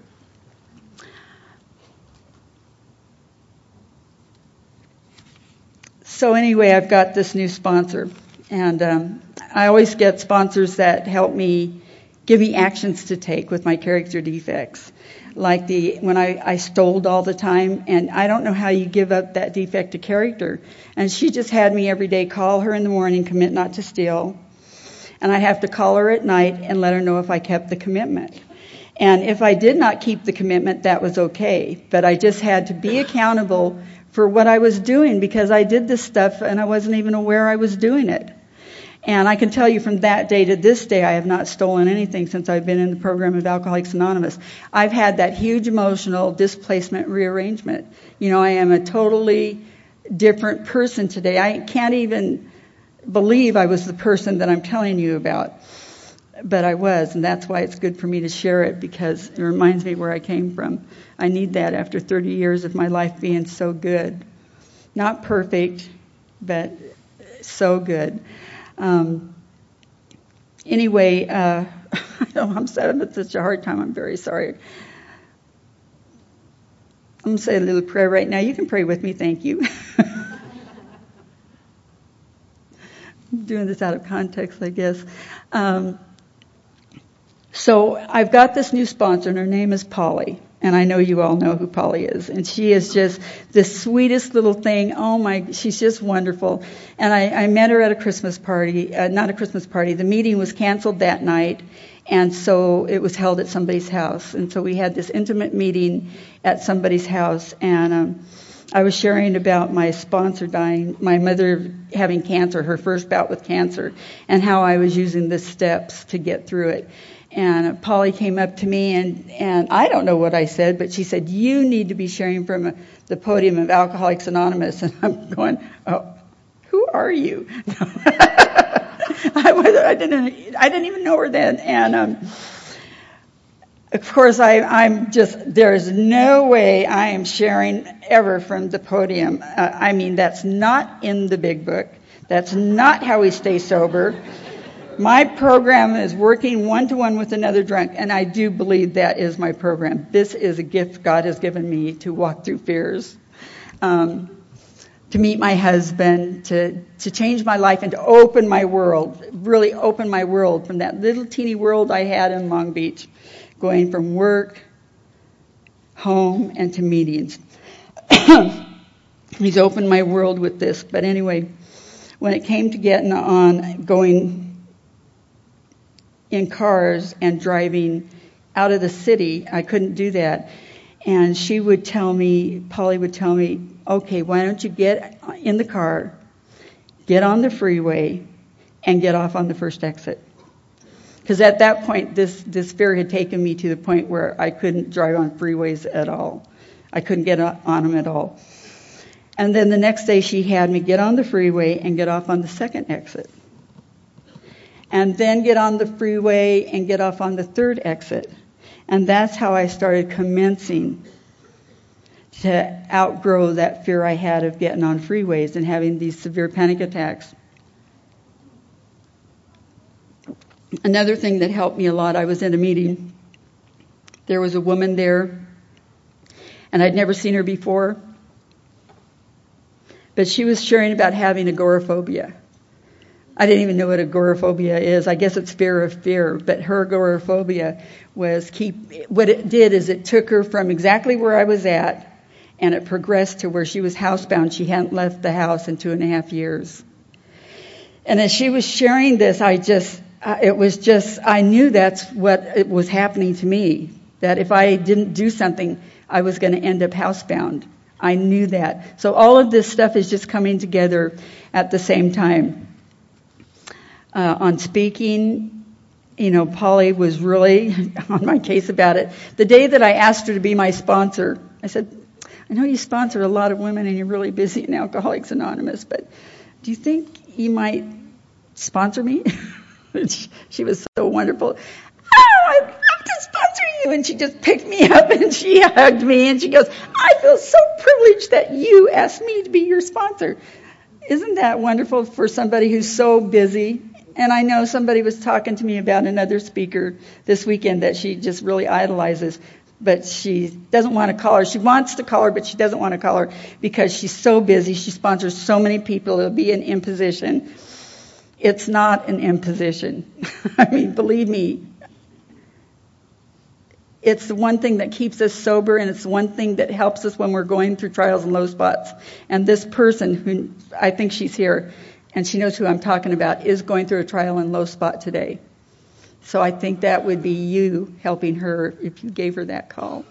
So anyway, I've got this new sponsor. And um, I always get sponsors that help me, give me actions to take with my character defects. Like the when I, I stole all the time, and I don't know how you give up that defect of character. And she just had me every day call her in the morning, commit not to steal. And I have to call her at night and let her know if I kept the commitment. And if I did not keep the commitment, that was okay. But I just had to be accountable for what I was doing, because I did this stuff and I wasn't even aware I was doing it. And I can tell you from that day to this day, I have not stolen anything since I've been in the program of Alcoholics Anonymous. I've had that huge emotional displacement rearrangement. You know, I am a totally different person today. I can't even believe I was the person that I'm telling you about. But I was, and that's why it's good for me to share it, because it reminds me where I came from. I need that after thirty years of my life being so good. Not perfect, but so good. Um, anyway, uh, I know I'm having such a hard time. I'm very sorry. I'm going to say a little prayer right now. You can pray with me. Thank you. I'm doing this out of context, I guess. Um, so I've got this new sponsor, and her name is Polly. And I know you all know who Polly is. And she is just the sweetest little thing. Oh, my, she's just wonderful. And I, I met her at a Christmas party, uh, not a Christmas party. The meeting was canceled that night. And so it was held at somebody's house. And so we had this intimate meeting at somebody's house. And um, I was sharing about my sponsor dying, my mother having cancer, her first bout with cancer, and how I was using the steps to get through it. And Polly came up to me, and, and I don't know what I said, but she said, you need to be sharing from a, the podium of Alcoholics Anonymous. And I'm going, oh, who are you? I, was, I, didn't, I didn't even know her then. And um, of course, I, I'm just, there's no way I am sharing ever from the podium. Uh, I mean, that's not in the big book. That's not how we stay sober. My program is working one-to-one with another drunk, and I do believe that is my program. This is a gift God has given me to walk through fears, um, to meet my husband, to, to change my life and to open my world, really open my world from that little teeny world I had in Long Beach, going from work, home, and to meetings. He's opened my world with this. But anyway, when it came to getting on, going in cars and driving out of the city, I couldn't do that. And she would tell me, Polly would tell me, okay, why don't you get in the car, get on the freeway, and get off on the first exit. Because at that point, this, this fear had taken me to the point where I couldn't drive on freeways at all. I couldn't get on them at all. And then the next day she had me get on the freeway and get off on the second exit. And then get on the freeway and get off on the third exit. And that's how I started commencing to outgrow that fear I had of getting on freeways and having these severe panic attacks. Another thing that helped me a lot, I was in a meeting. There was a woman there, and I'd never seen her before. But she was sharing about having agoraphobia. I didn't even know what agoraphobia is. I guess it's fear of fear. But her agoraphobia was keep. What it did is it took her from exactly where I was at, and it progressed to where she was housebound. She hadn't left the house in two and a half years. And as she was sharing this, I just, it was just, I knew that's what it was happening to me. That if I didn't do something, I was going to end up housebound. I knew that. So all of this stuff is just coming together at the same time. Uh, on speaking, you know, Polly was really on my case about it. The day that I asked her to be my sponsor, I said, I know you sponsor a lot of women and you're really busy in Alcoholics Anonymous, but do you think you might sponsor me? She was so wonderful. Oh, I'd love to sponsor you. And she just picked me up and she hugged me and she goes, I feel so privileged that you asked me to be your sponsor. Isn't that wonderful for somebody who's so busy? And I know somebody was talking to me about another speaker this weekend that she just really idolizes, but she doesn't want to call her. She wants to call her, but she doesn't want to call her because she's so busy. She sponsors so many people. It'll be an imposition. It's not an imposition. I mean, believe me, it's the one thing that keeps us sober, and it's the one thing that helps us when we're going through trials and low spots. And this person, who I think she's here, and she knows who I'm talking about, is going through a trial and low spot today. So I think that would be you helping her if you gave her that call.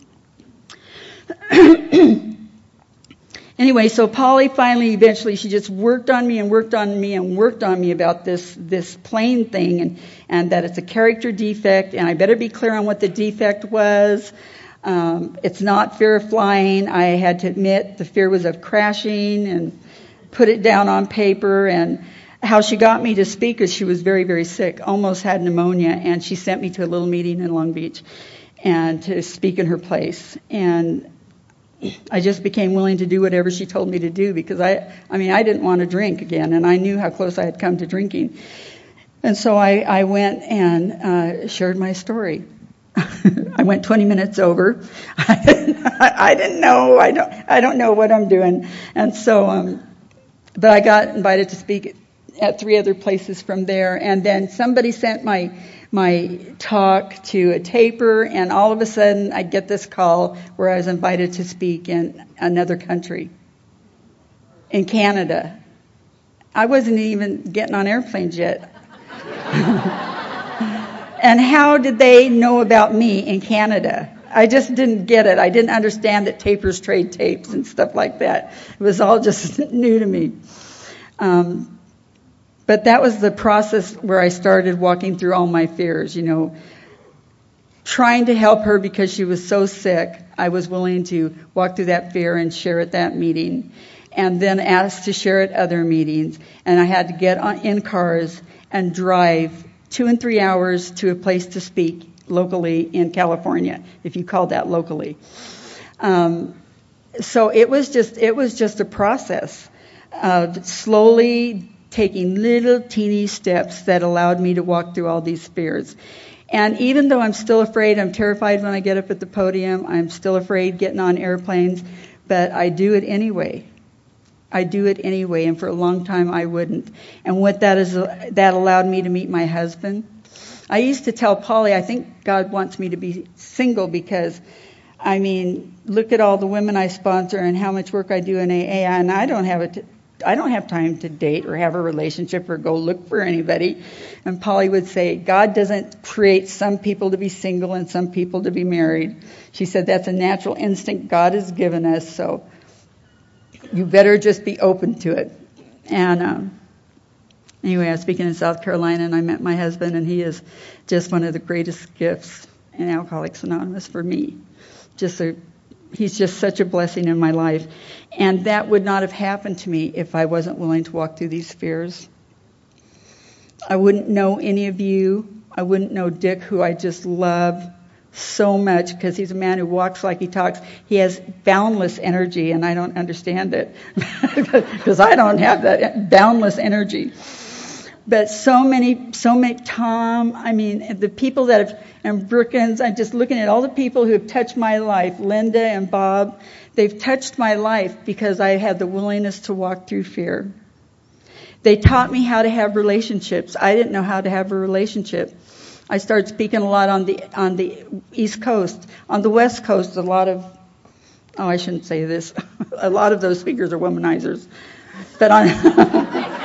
Anyway, so Polly finally, eventually, she just worked on me and worked on me and worked on me about this this plane thing, and, and that it's a character defect, and I better be clear on what the defect was. Um, it's not fear of flying. I had to admit the fear was of crashing and put it down on paper. And how she got me to speak is she was very, very sick, almost had pneumonia, and she sent me to a little meeting in Long Beach and to speak in her place. And I just became willing to do whatever she told me to do because I, I mean, I didn't want to drink again, and I knew how close I had come to drinking. And so I, I went and uh, shared my story. I went twenty minutes over. I didn't, I didn't know. I don't. I don't know what I'm doing. And so, um, but I got invited to speak at three other places from there, and then somebody sent my. my talk to a taper, and all of a sudden I get this call where I was invited to speak in another country, in Canada. I wasn't even getting on airplanes yet. And how did they know about me in Canada? I just didn't get it. I didn't understand that tapers trade tapes and stuff like that. It was all just new to me. Um, But that was the process where I started walking through all my fears, you know, trying to help her because she was so sick. I was willing to walk through that fear and share at that meeting, and then asked to share at other meetings. And I had to get on, in cars and drive two and three hours to a place to speak locally in California, if you call that locally. Um, so it was just it was just a process of slowly taking little teeny steps that allowed me to walk through all these fears. And even though I'm still afraid, I'm terrified when I get up at the podium, I'm still afraid getting on airplanes, but I do it anyway. I do it anyway, and for a long time I wouldn't. And what that is, that allowed me to meet my husband. I used to tell Polly, I think God wants me to be single because, I mean, look at all the women I sponsor and how much work I do in A A, and I don't have a t- I don't have time to date or have a relationship or go look for anybody. And Polly would say, God doesn't create some people to be single and some people to be married. She said that's a natural instinct God has given us, so you better just be open to it. And um, anyway, I was speaking in South Carolina, and I met my husband, and he is just one of the greatest gifts in Alcoholics Anonymous for me. Just a He's just such a blessing in my life. And that would not have happened to me if I wasn't willing to walk through these fears. I wouldn't know any of you. I wouldn't know Dick, who I just love so much because he's a man who walks like he talks. He has boundless energy, and I don't understand it because I don't have that boundless energy. But so many, so many, Tom, I mean, the people that have, and Brookins, I'm just looking at all the people who have touched my life, Linda and Bob, they've touched my life because I had the willingness to walk through fear. They taught me how to have relationships. I didn't know how to have a relationship. I started speaking a lot on the, on the East Coast. On the West Coast, a lot of, oh, I shouldn't say this, a lot of those speakers are womanizers. But on...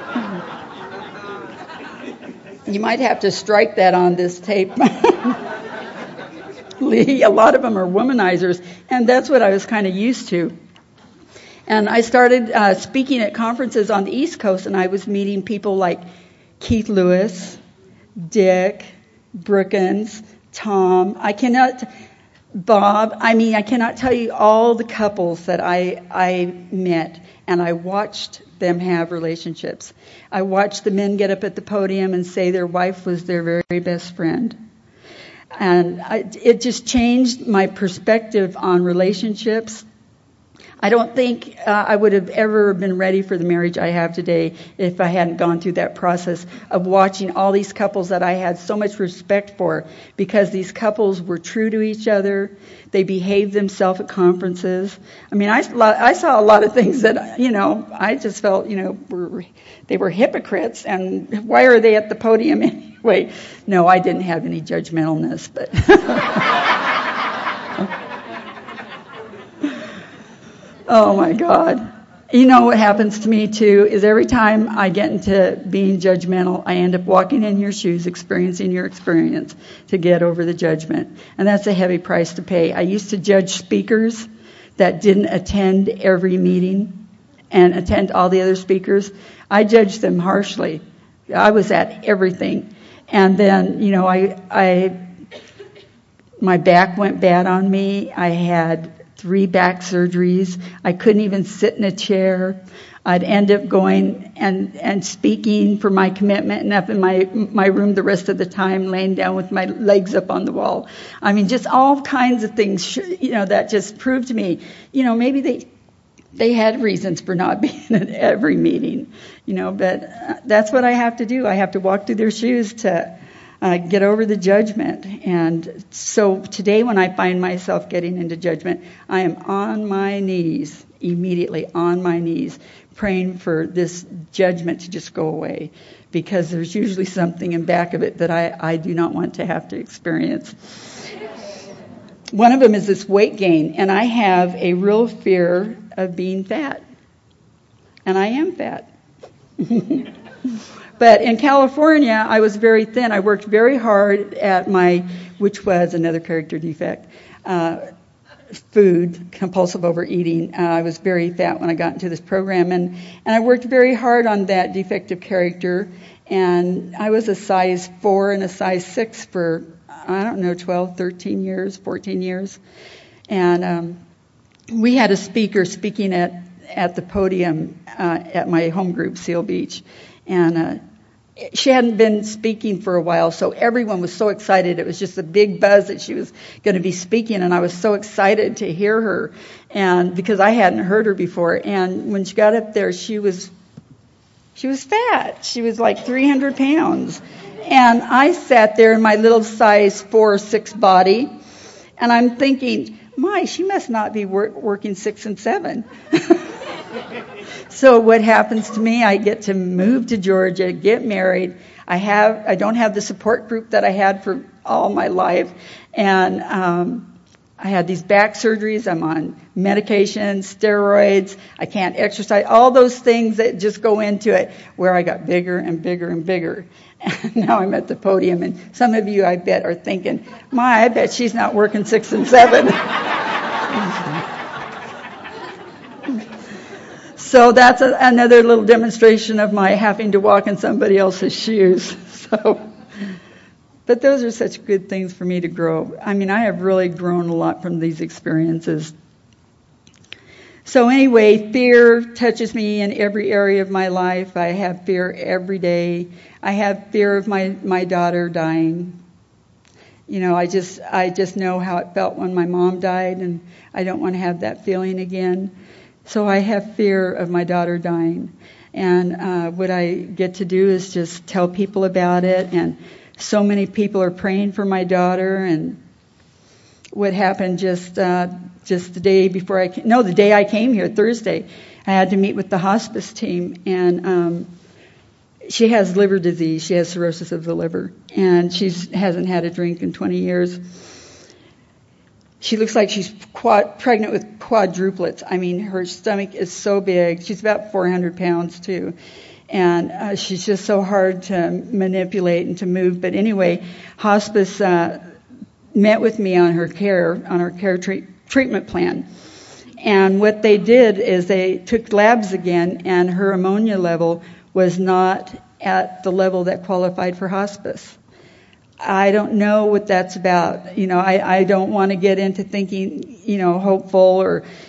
You might have to strike that on this tape. Lee, a lot of them are womanizers, and that's what I was kind of used to. And I started uh, speaking at conferences on the East Coast, and I was meeting people like Keith Lewis, Dick, Brookins, Tom. I cannot, Bob. I mean, I cannot tell you all the couples that I I met, and I watched them have relationships. I watched the men get up at the podium and say their wife was their very best friend. And I, it just changed my perspective on relationships. I don't think uh, I would have ever been ready for the marriage I have today if I hadn't gone through that process of watching all these couples that I had so much respect for, because these couples were true to each other. They behaved themselves at conferences. I mean, I, I saw a lot of things that, you know, I just felt, you know, were, they were hypocrites, and why are they at the podium anyway? No, I didn't have any judgmentalness, but... Oh, my God. You know what happens to me, too, is every time I get into being judgmental, I end up walking in your shoes, experiencing your experience to get over the judgment. And that's a heavy price to pay. I used to judge speakers that didn't attend every meeting and attend all the other speakers. I judged them harshly. I was at everything. And then, you know, I, I, my back went bad on me. I had three back surgeries. I couldn't even sit in a chair. I'd end up going and, and speaking for my commitment and up in my my room the rest of the time, laying down with my legs up on the wall. I mean, just all kinds of things, you know, that just proved to me, you know, maybe they they had reasons for not being at every meeting, you know, but that's what I have to do. I have to walk through their shoes to Uh, get over the judgment. And so today when I find myself getting into judgment, I am on my knees, immediately on my knees, praying for this judgment to just go away, because there's usually something in back of it that I, I do not want to have to experience. One of them is this weight gain, and I have a real fear of being fat. And I am fat. But in California, I was very thin. I worked very hard at my, which was another character defect, uh, food, compulsive overeating. Uh, I was very fat when I got into this program, and, and I worked very hard on that defective character. And I was a size four and a size six for, I don't know, twelve, thirteen years, fourteen years. And um, we had a speaker speaking at, at the podium uh, at my home group, Seal Beach. And uh, she hadn't been speaking for a while, so everyone was so excited. It was just a big buzz that she was going to be speaking, and I was so excited to hear her, and because I hadn't heard her before. And when she got up there, she was she was fat. She was like three hundred pounds, and I sat there in my little size four or six body, and I'm thinking, my, she must not be wor- working six and seven. So what happens to me, I get to move to Georgia, get married. I have, I don't have the support group that I had for all my life. And um, I had these back surgeries. I'm on medication, steroids. I can't exercise. All those things that just go into it, where I got bigger and bigger and bigger. And now I'm at the podium. And some of you, I bet, are thinking, my, I bet she's not working six and seven. So that's a, another little demonstration of my having to walk in somebody else's shoes. So, but those are such good things for me to grow. I mean, I have really grown a lot from these experiences. So anyway, fear touches me in every area of my life. I have fear every day. I have fear of my, my daughter dying. You know, I just I just know how it felt when my mom died, and I don't want to have that feeling again. So I have fear of my daughter dying. And uh, what I get to do is just tell people about it. And so many people are praying for my daughter. And what happened just uh, just the day before I came, no, the day I came here, Thursday, I had to meet with the hospice team. And um, she has liver disease. She has cirrhosis of the liver. And she hasn't had a drink in twenty years. She looks like she's quad, pregnant with quadruplets. I mean, her stomach is so big. She's about four hundred pounds, too. And uh, she's just so hard to manipulate and to move. But anyway, hospice uh, met with me on her care, on her care treat, treatment plan. And what they did is they took labs again, and her ammonia level was not at the level that qualified for hospice. I don't know what that's about. You know, I, I don't want to get into thinking, you know, hopeful or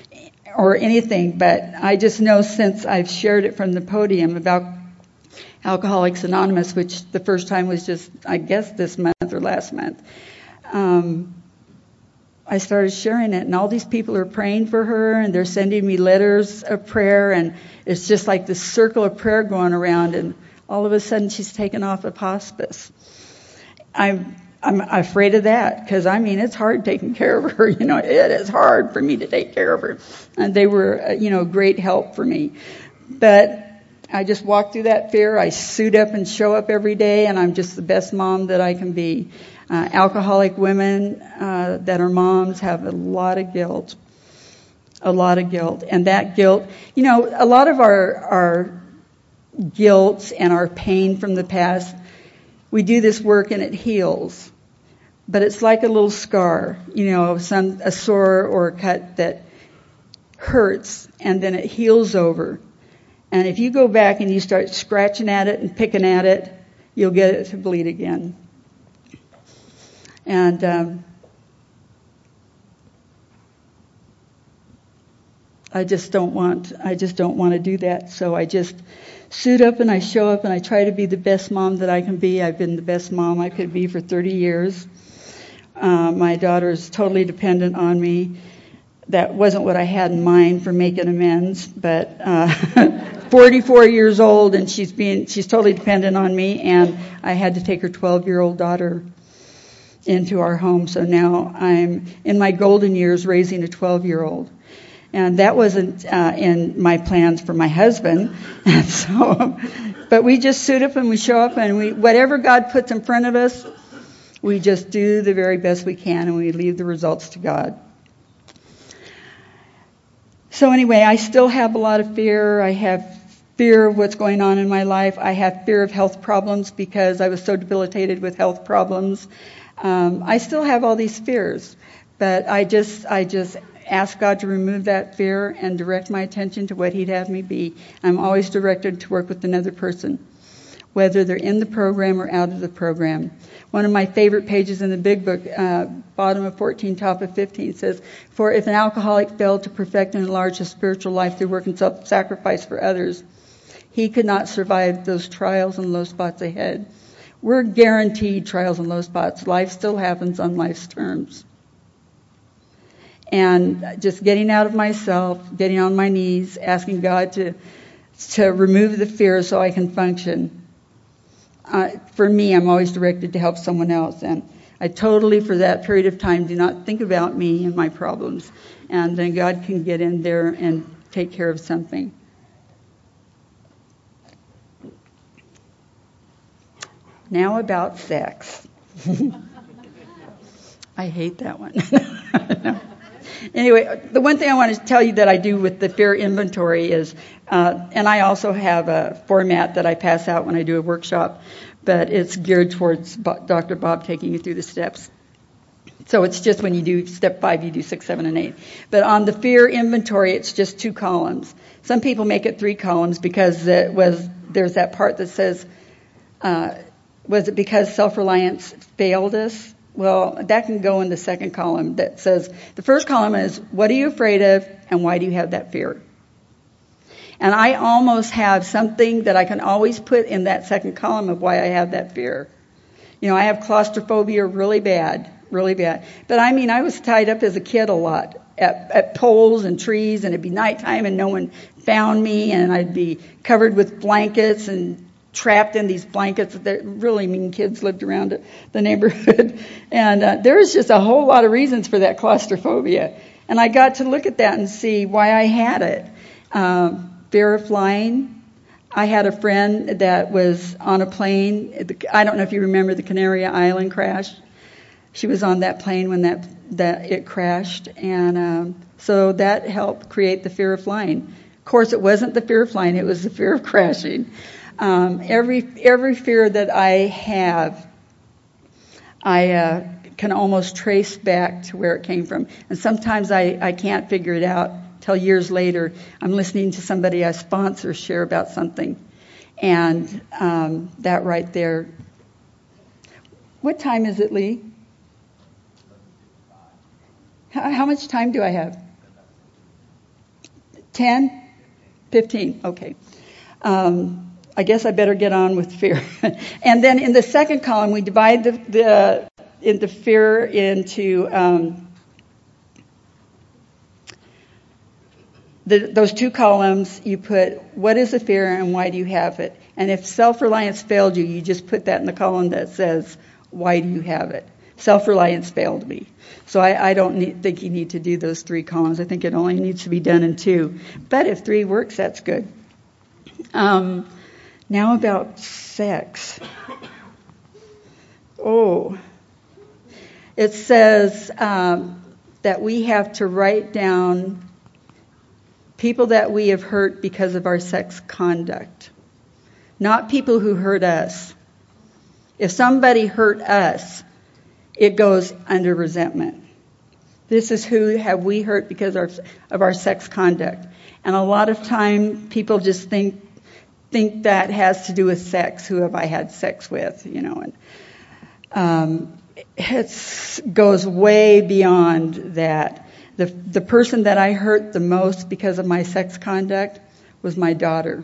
or anything, but I just know since I've shared it from the podium about Alcoholics Anonymous, which the first time was just, I guess, this month or last month, um, I started sharing it, and all these people are praying for her, and they're sending me letters of prayer, and it's just like this circle of prayer going around, and all of a sudden she's taken off of hospice. I'm I'm afraid of that, because, I mean, it's hard taking care of her. You know, it is hard for me to take care of her. And they were, uh, you know, great help for me. But I just walk through that fear. I suit up and show up every day, and I'm just the best mom that I can be. Uh, alcoholic women uh, that are moms have a lot of guilt, a lot of guilt. And that guilt, you know, a lot of our, our guilt and our pain from the past, we do this work and it heals. But it's like a little scar, you know, some a sore or a cut that hurts, and then it heals over. And if you go back and you start scratching at it and picking at it, you'll get it to bleed again. And um, I just don't want, I just don't want to do that. So I just suit up and I show up and I try to be the best mom that I can be. I've been the best mom I could be for thirty years. Uh, my daughter is totally dependent on me. That wasn't what I had in mind for making amends, but uh, forty-four years old, and she's being she's totally dependent on me, and I had to take her twelve-year-old daughter into our home. So now I'm in my golden years raising a twelve-year-old. And that wasn't uh, in my plans for my husband. And so, but we just suit up and we show up, and we whatever God puts in front of us, we just do the very best we can, and we leave the results to God. So anyway, I still have a lot of fear. I have fear of what's going on in my life. I have fear of health problems because I was so debilitated with health problems. Um, I still have all these fears, but I just, I just ask God to remove that fear and direct my attention to what He'd have me be. I'm always directed to work with another person, whether they're in the program or out of the program. One of my favorite pages in the big book, uh, bottom of fourteen, top of fifteen, says, "For if an alcoholic failed to perfect and enlarge his spiritual life through work and self-sacrifice for others, he could not survive those trials and low spots ahead." We're guaranteed trials and low spots. Life still happens on life's terms. And just getting out of myself, getting on my knees, asking God to to remove the fear so I can function. Uh, for me, I'm always directed to help someone else, and I totally, for that period of time, do not think about me and my problems, and then God can get in there and take care of something. Now about sex. I hate that one. No. Anyway, the one thing I want to tell you that I do with the fear inventory is, uh, and I also have a format that I pass out when I do a workshop, but it's geared towards Doctor Bob taking you through the steps. So it's just when you do step five, you do six, seven, and eight. But on the fear inventory, it's just two columns. Some people make it three columns because it was there's that part that says, uh, was it because self-reliance failed us? Well, that can go in the second column that says, the first column is, what are you afraid of and why do you have that fear? And I almost have something that I can always put in that second column of why I have that fear. You know, I have claustrophobia really bad, really bad. But I mean, I was tied up as a kid a lot at, at poles and trees, and it'd be nighttime and no one found me, and I'd be covered with blankets and trapped in these blankets. That really mean kids lived around the neighborhood. And uh, there was just a whole lot of reasons for that claustrophobia. And I got to look at that and see why I had it. Um, fear of flying. I had a friend that was on a plane. I don't know if you remember the Canary Island crash. She was on that plane when that, that it crashed. And um, so that helped create the fear of flying. Of course, it wasn't the fear of flying. It was the fear of crashing. Um, every every fear that I have, I uh, can almost trace back to where it came from. And sometimes I, I can't figure it out till years later. I'm listening to somebody I sponsor share about something. And um, that right there. What time is it, Lee? How, how much time do I have? ten? fifteen, okay. Um, I guess I better get on with fear. And then in the second column, we divide the, the, in the fear into um, the, those two columns. You put what is the fear and why do you have it. And if self-reliance failed you, you just put that in the column that says, why do you have it? Self-reliance failed me. So I, I don't need, think you need to do those three columns. I think it only needs to be done in two. But if three works, that's good. Um, now about sex. Oh. It says um, that we have to write down people that we have hurt because of our sex conduct. Not people who hurt us. If somebody hurt us, it goes under resentment. This is who have we hurt because of our sex conduct. And a lot of time people just think think that has to do with sex. Who have I had sex with? You know, and um, it goes way beyond that. The the person that I hurt the most because of my sex conduct was my daughter.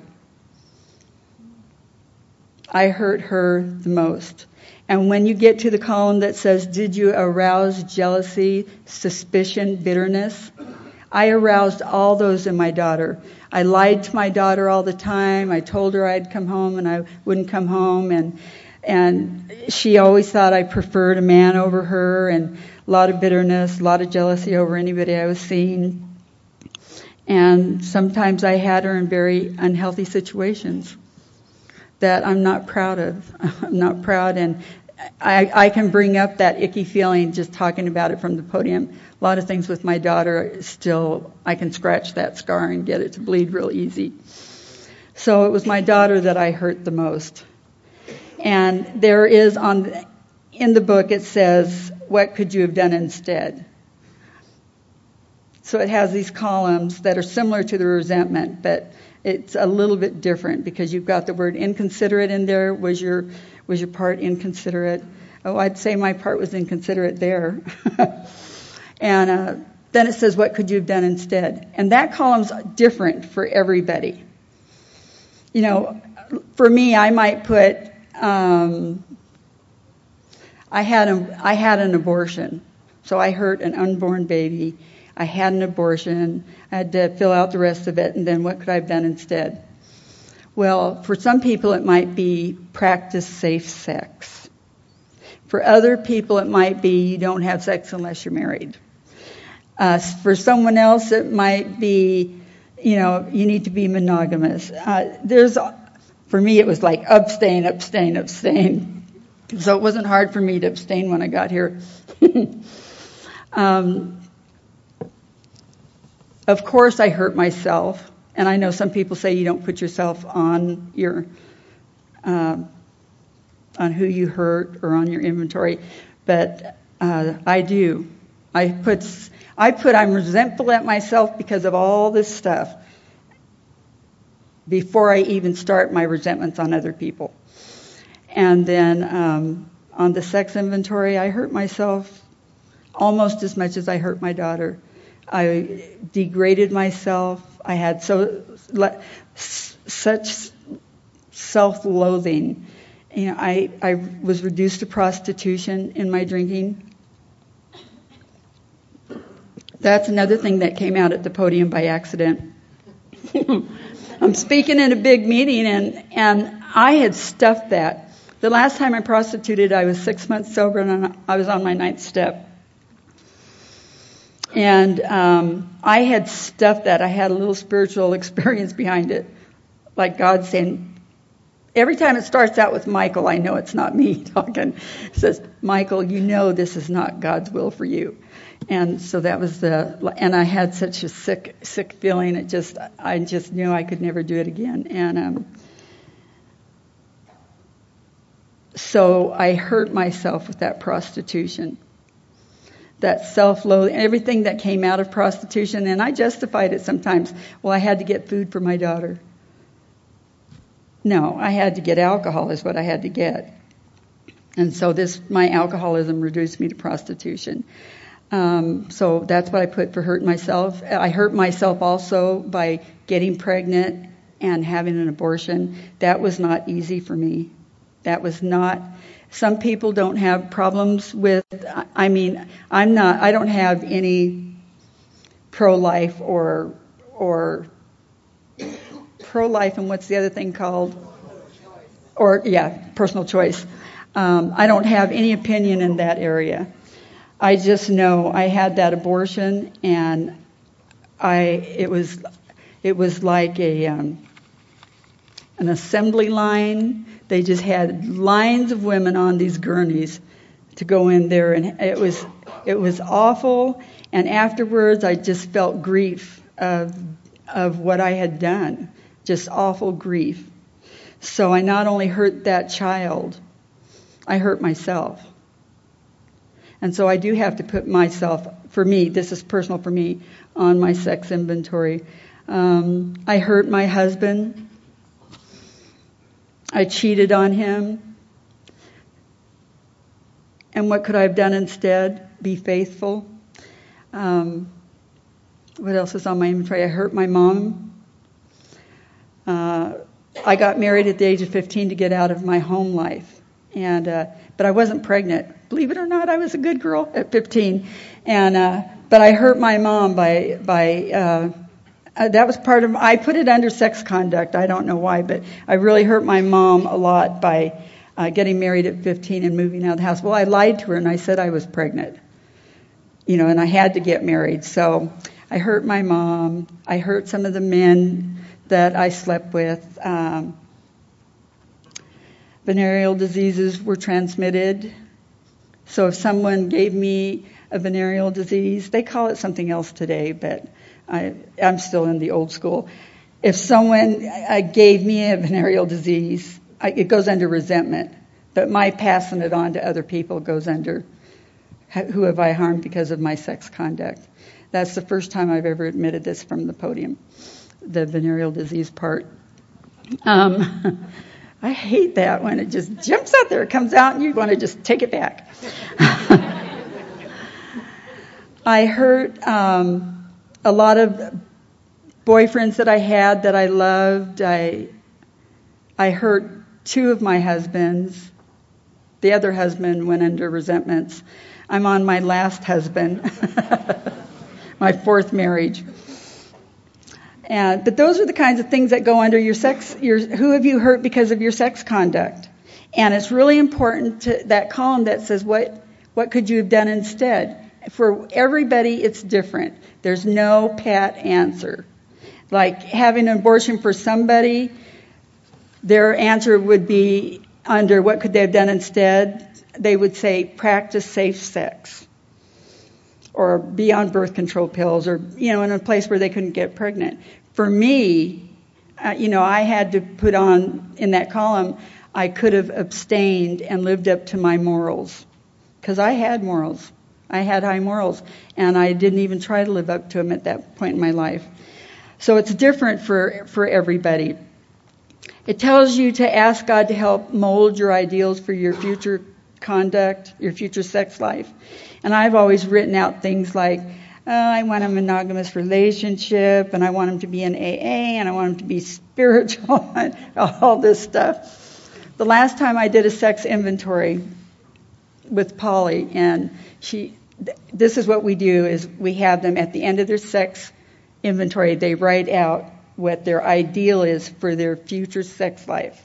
I hurt her the most. And when you get to the column that says, did you arouse jealousy, suspicion, bitterness? I aroused all those in my daughter. I lied to my daughter all the time. I told her I'd come home and I wouldn't come home. And and she always thought I preferred a man over her, and a lot of bitterness, a lot of jealousy over anybody I was seeing. And sometimes I had her in very unhealthy situations that I'm not proud of. I'm not proud, and I, I can bring up that icky feeling just talking about it from the podium. A lot of things with my daughter, still, I can scratch that scar and get it to bleed real easy. So it was my daughter that I hurt the most. And there is on in the book, it says, what could you have done instead? So it has these columns that are similar to the resentment, but it's a little bit different because you've got the word inconsiderate in there. Was your was your part inconsiderate? Oh, I'd say my part was inconsiderate there. And uh, then it says, what could you have done instead? And that column's different for everybody. You know, for me, I might put, um, I had a, I had an abortion, so I hurt an unborn baby. I had an abortion. I had to fill out the rest of it, and then what could I have done instead? Well, for some people it might be practice safe sex. For other people it might be you don't have sex unless you're married. Uh, for someone else it might be, you know, you need to be monogamous. Uh, there's, for me it was like abstain, abstain, abstain. So it wasn't hard for me to abstain when I got here. um, Of course, I hurt myself, and I know some people say you don't put yourself on your, uh, on who you hurt or on your inventory, but uh, I do. I put, I put, I'm resentful at myself because of all this stuff before I even start my resentments on other people. And then um, on the sex inventory, I hurt myself almost as much as I hurt my daughter. I degraded myself. I had so such self-loathing. You know, I, I was reduced to prostitution in my drinking. That's another thing that came out at the podium by accident. I'm speaking in a big meeting, and, and I had stuffed that. The last time I prostituted, I was six months sober, and I was on my ninth step. And um, I had stuffed that. I had a little spiritual experience behind it. Like God saying, every time it starts out with Michael, I know it's not me talking. It says, Michael, you know this is not God's will for you. And so that was the, and I had such a sick, sick feeling. It just, I just knew I could never do it again. And um, so I hurt myself with that prostitution. That self-loathing, everything that came out of prostitution, and I justified it sometimes. Well, I had to get food for my daughter. No, I had to get alcohol is what I had to get. And so this, my alcoholism reduced me to prostitution. Um, so that's what I put for hurt myself. I hurt myself also by getting pregnant and having an abortion. That was not easy for me. That was not. Some people don't have problems with, I mean, I'm not, I don't have any pro-life or, or pro-life and what's the other thing called? Or, yeah, personal choice. Um, I don't have any opinion in that area. I just know I had that abortion, and I it was it was like a um, an assembly line. They just had lines of women on these gurneys to go in there, and it was it was awful. And afterwards, I just felt grief of of what I had done, just awful grief. So I not only hurt that child, I hurt myself. And so I do have to put myself, for me, this is personal for me, on my sex inventory. Um, I hurt my husband. I cheated on him. And what could I have done instead? Be faithful. Um, what else is on my inventory? I hurt my mom. Uh, I got married at the age of fifteen to get out of my home life. And uh, but I wasn't pregnant. Believe it or not, I was a good girl at fifteen. And uh, but I hurt my mom by by uh, uh, that was part of. I put it under sex conduct. I don't know why, but I really hurt my mom a lot by uh, getting married at fifteen and moving out of the house. Well, I lied to her and I said I was pregnant. You know, and I had to get married. So I hurt my mom. I hurt some of the men that I slept with. Um, venereal diseases were transmitted. So if someone gave me a venereal disease, they call it something else today, but I, I'm still in the old school. If someone uh, gave me a venereal disease, I, it goes under resentment. But my passing it on to other people goes under who have I harmed because of my sex conduct. That's the first time I've ever admitted this from the podium, the venereal disease part. Um, I hate that when it just jumps out there, it comes out, and you want to just take it back. I hurt um, a lot of boyfriends that I had that I loved. I I hurt two of my husbands. The other husband went under resentments. I'm on my last husband, my fourth marriage. And, but those are the kinds of things that go under your sex, your, who have you hurt because of your sex conduct? And it's really important to that column that says, what, what could you have done instead? For everybody, it's different. There's no pat answer. Like having an abortion for somebody, their answer would be under what could they have done instead? They would say practice safe sex or be on birth control pills or, you know, in a place where they couldn't get pregnant. For me, uh, you know, I had to put on in that column, I could have abstained and lived up to my morals because I had morals. I had high morals and I didn't even try to live up to them at that point in my life. So it's different for, for everybody. It tells you to ask God to help mold your ideals for your future conduct, your future sex life. And I've always written out things like, oh, I want a monogamous relationship, and I want him to be in A A, and I want him to be spiritual, and all this stuff. The last time I did a sex inventory with Polly, and she, this is what we do, is we have them at the end of their sex inventory, they write out what their ideal is for their future sex life.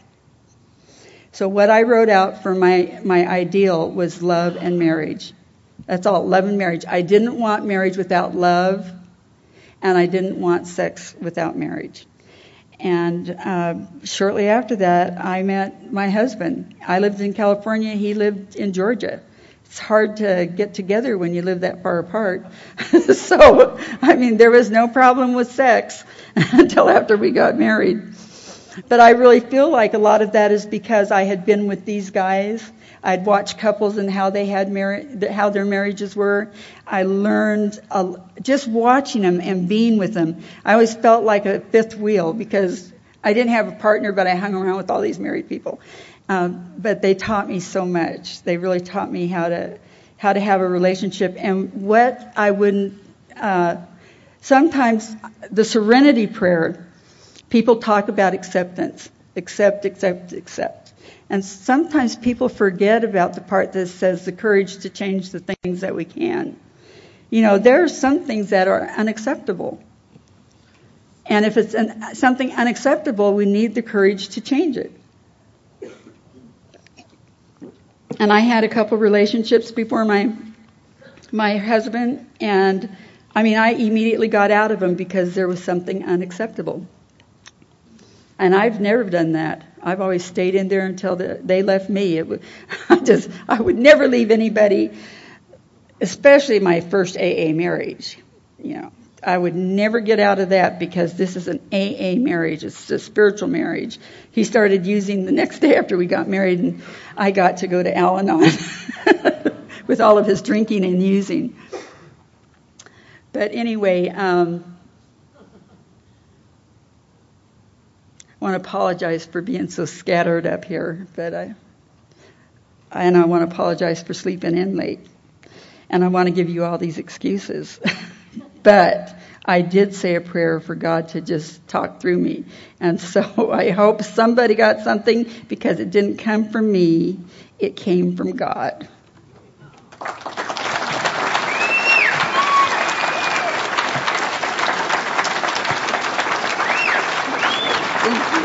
So what I wrote out for my, my ideal was love and marriage. That's all, love and marriage. I didn't want marriage without love, and I didn't want sex without marriage. And uh, shortly after that, I met my husband. I lived in California, he lived in Georgia. It's hard to get together when you live that far apart. So, I mean, there was no problem with sex until after we got married. But I really feel like a lot of that is because I had been with these guys. I'd watched couples and how they had mar- how their marriages were. I learned uh, just watching them and being with them. I always felt like a fifth wheel because I didn't have a partner, but I hung around with all these married people. Um, but they taught me so much. They really taught me how to how to have a relationship. And what I wouldn't, uh, sometimes the serenity prayer, people talk about acceptance, accept, accept, accept. And sometimes people forget about the part that says the courage to change the things that we can. You know, there are some things that are unacceptable. And if it's an, something unacceptable, we need the courage to change it. And I had a couple relationships before my my husband, and I mean, I immediately got out of them because there was something unacceptable. And I've never done that. I've always stayed in there until the, they left me. It would, I just, I would never leave anybody, especially my first A A marriage. You know, I would never get out of that because this is an A A marriage. It's a spiritual marriage. He started using the next day after we got married, and I got to go to Al-Anon with all of his drinking and using. But anyway, um, I want to apologize for being so scattered up here, but I, and I want to apologize for sleeping in late. And I want to give you all these excuses. But I did say a prayer for God to just talk through me. And so I hope somebody got something, because it didn't come from me. It came from God. Thank you.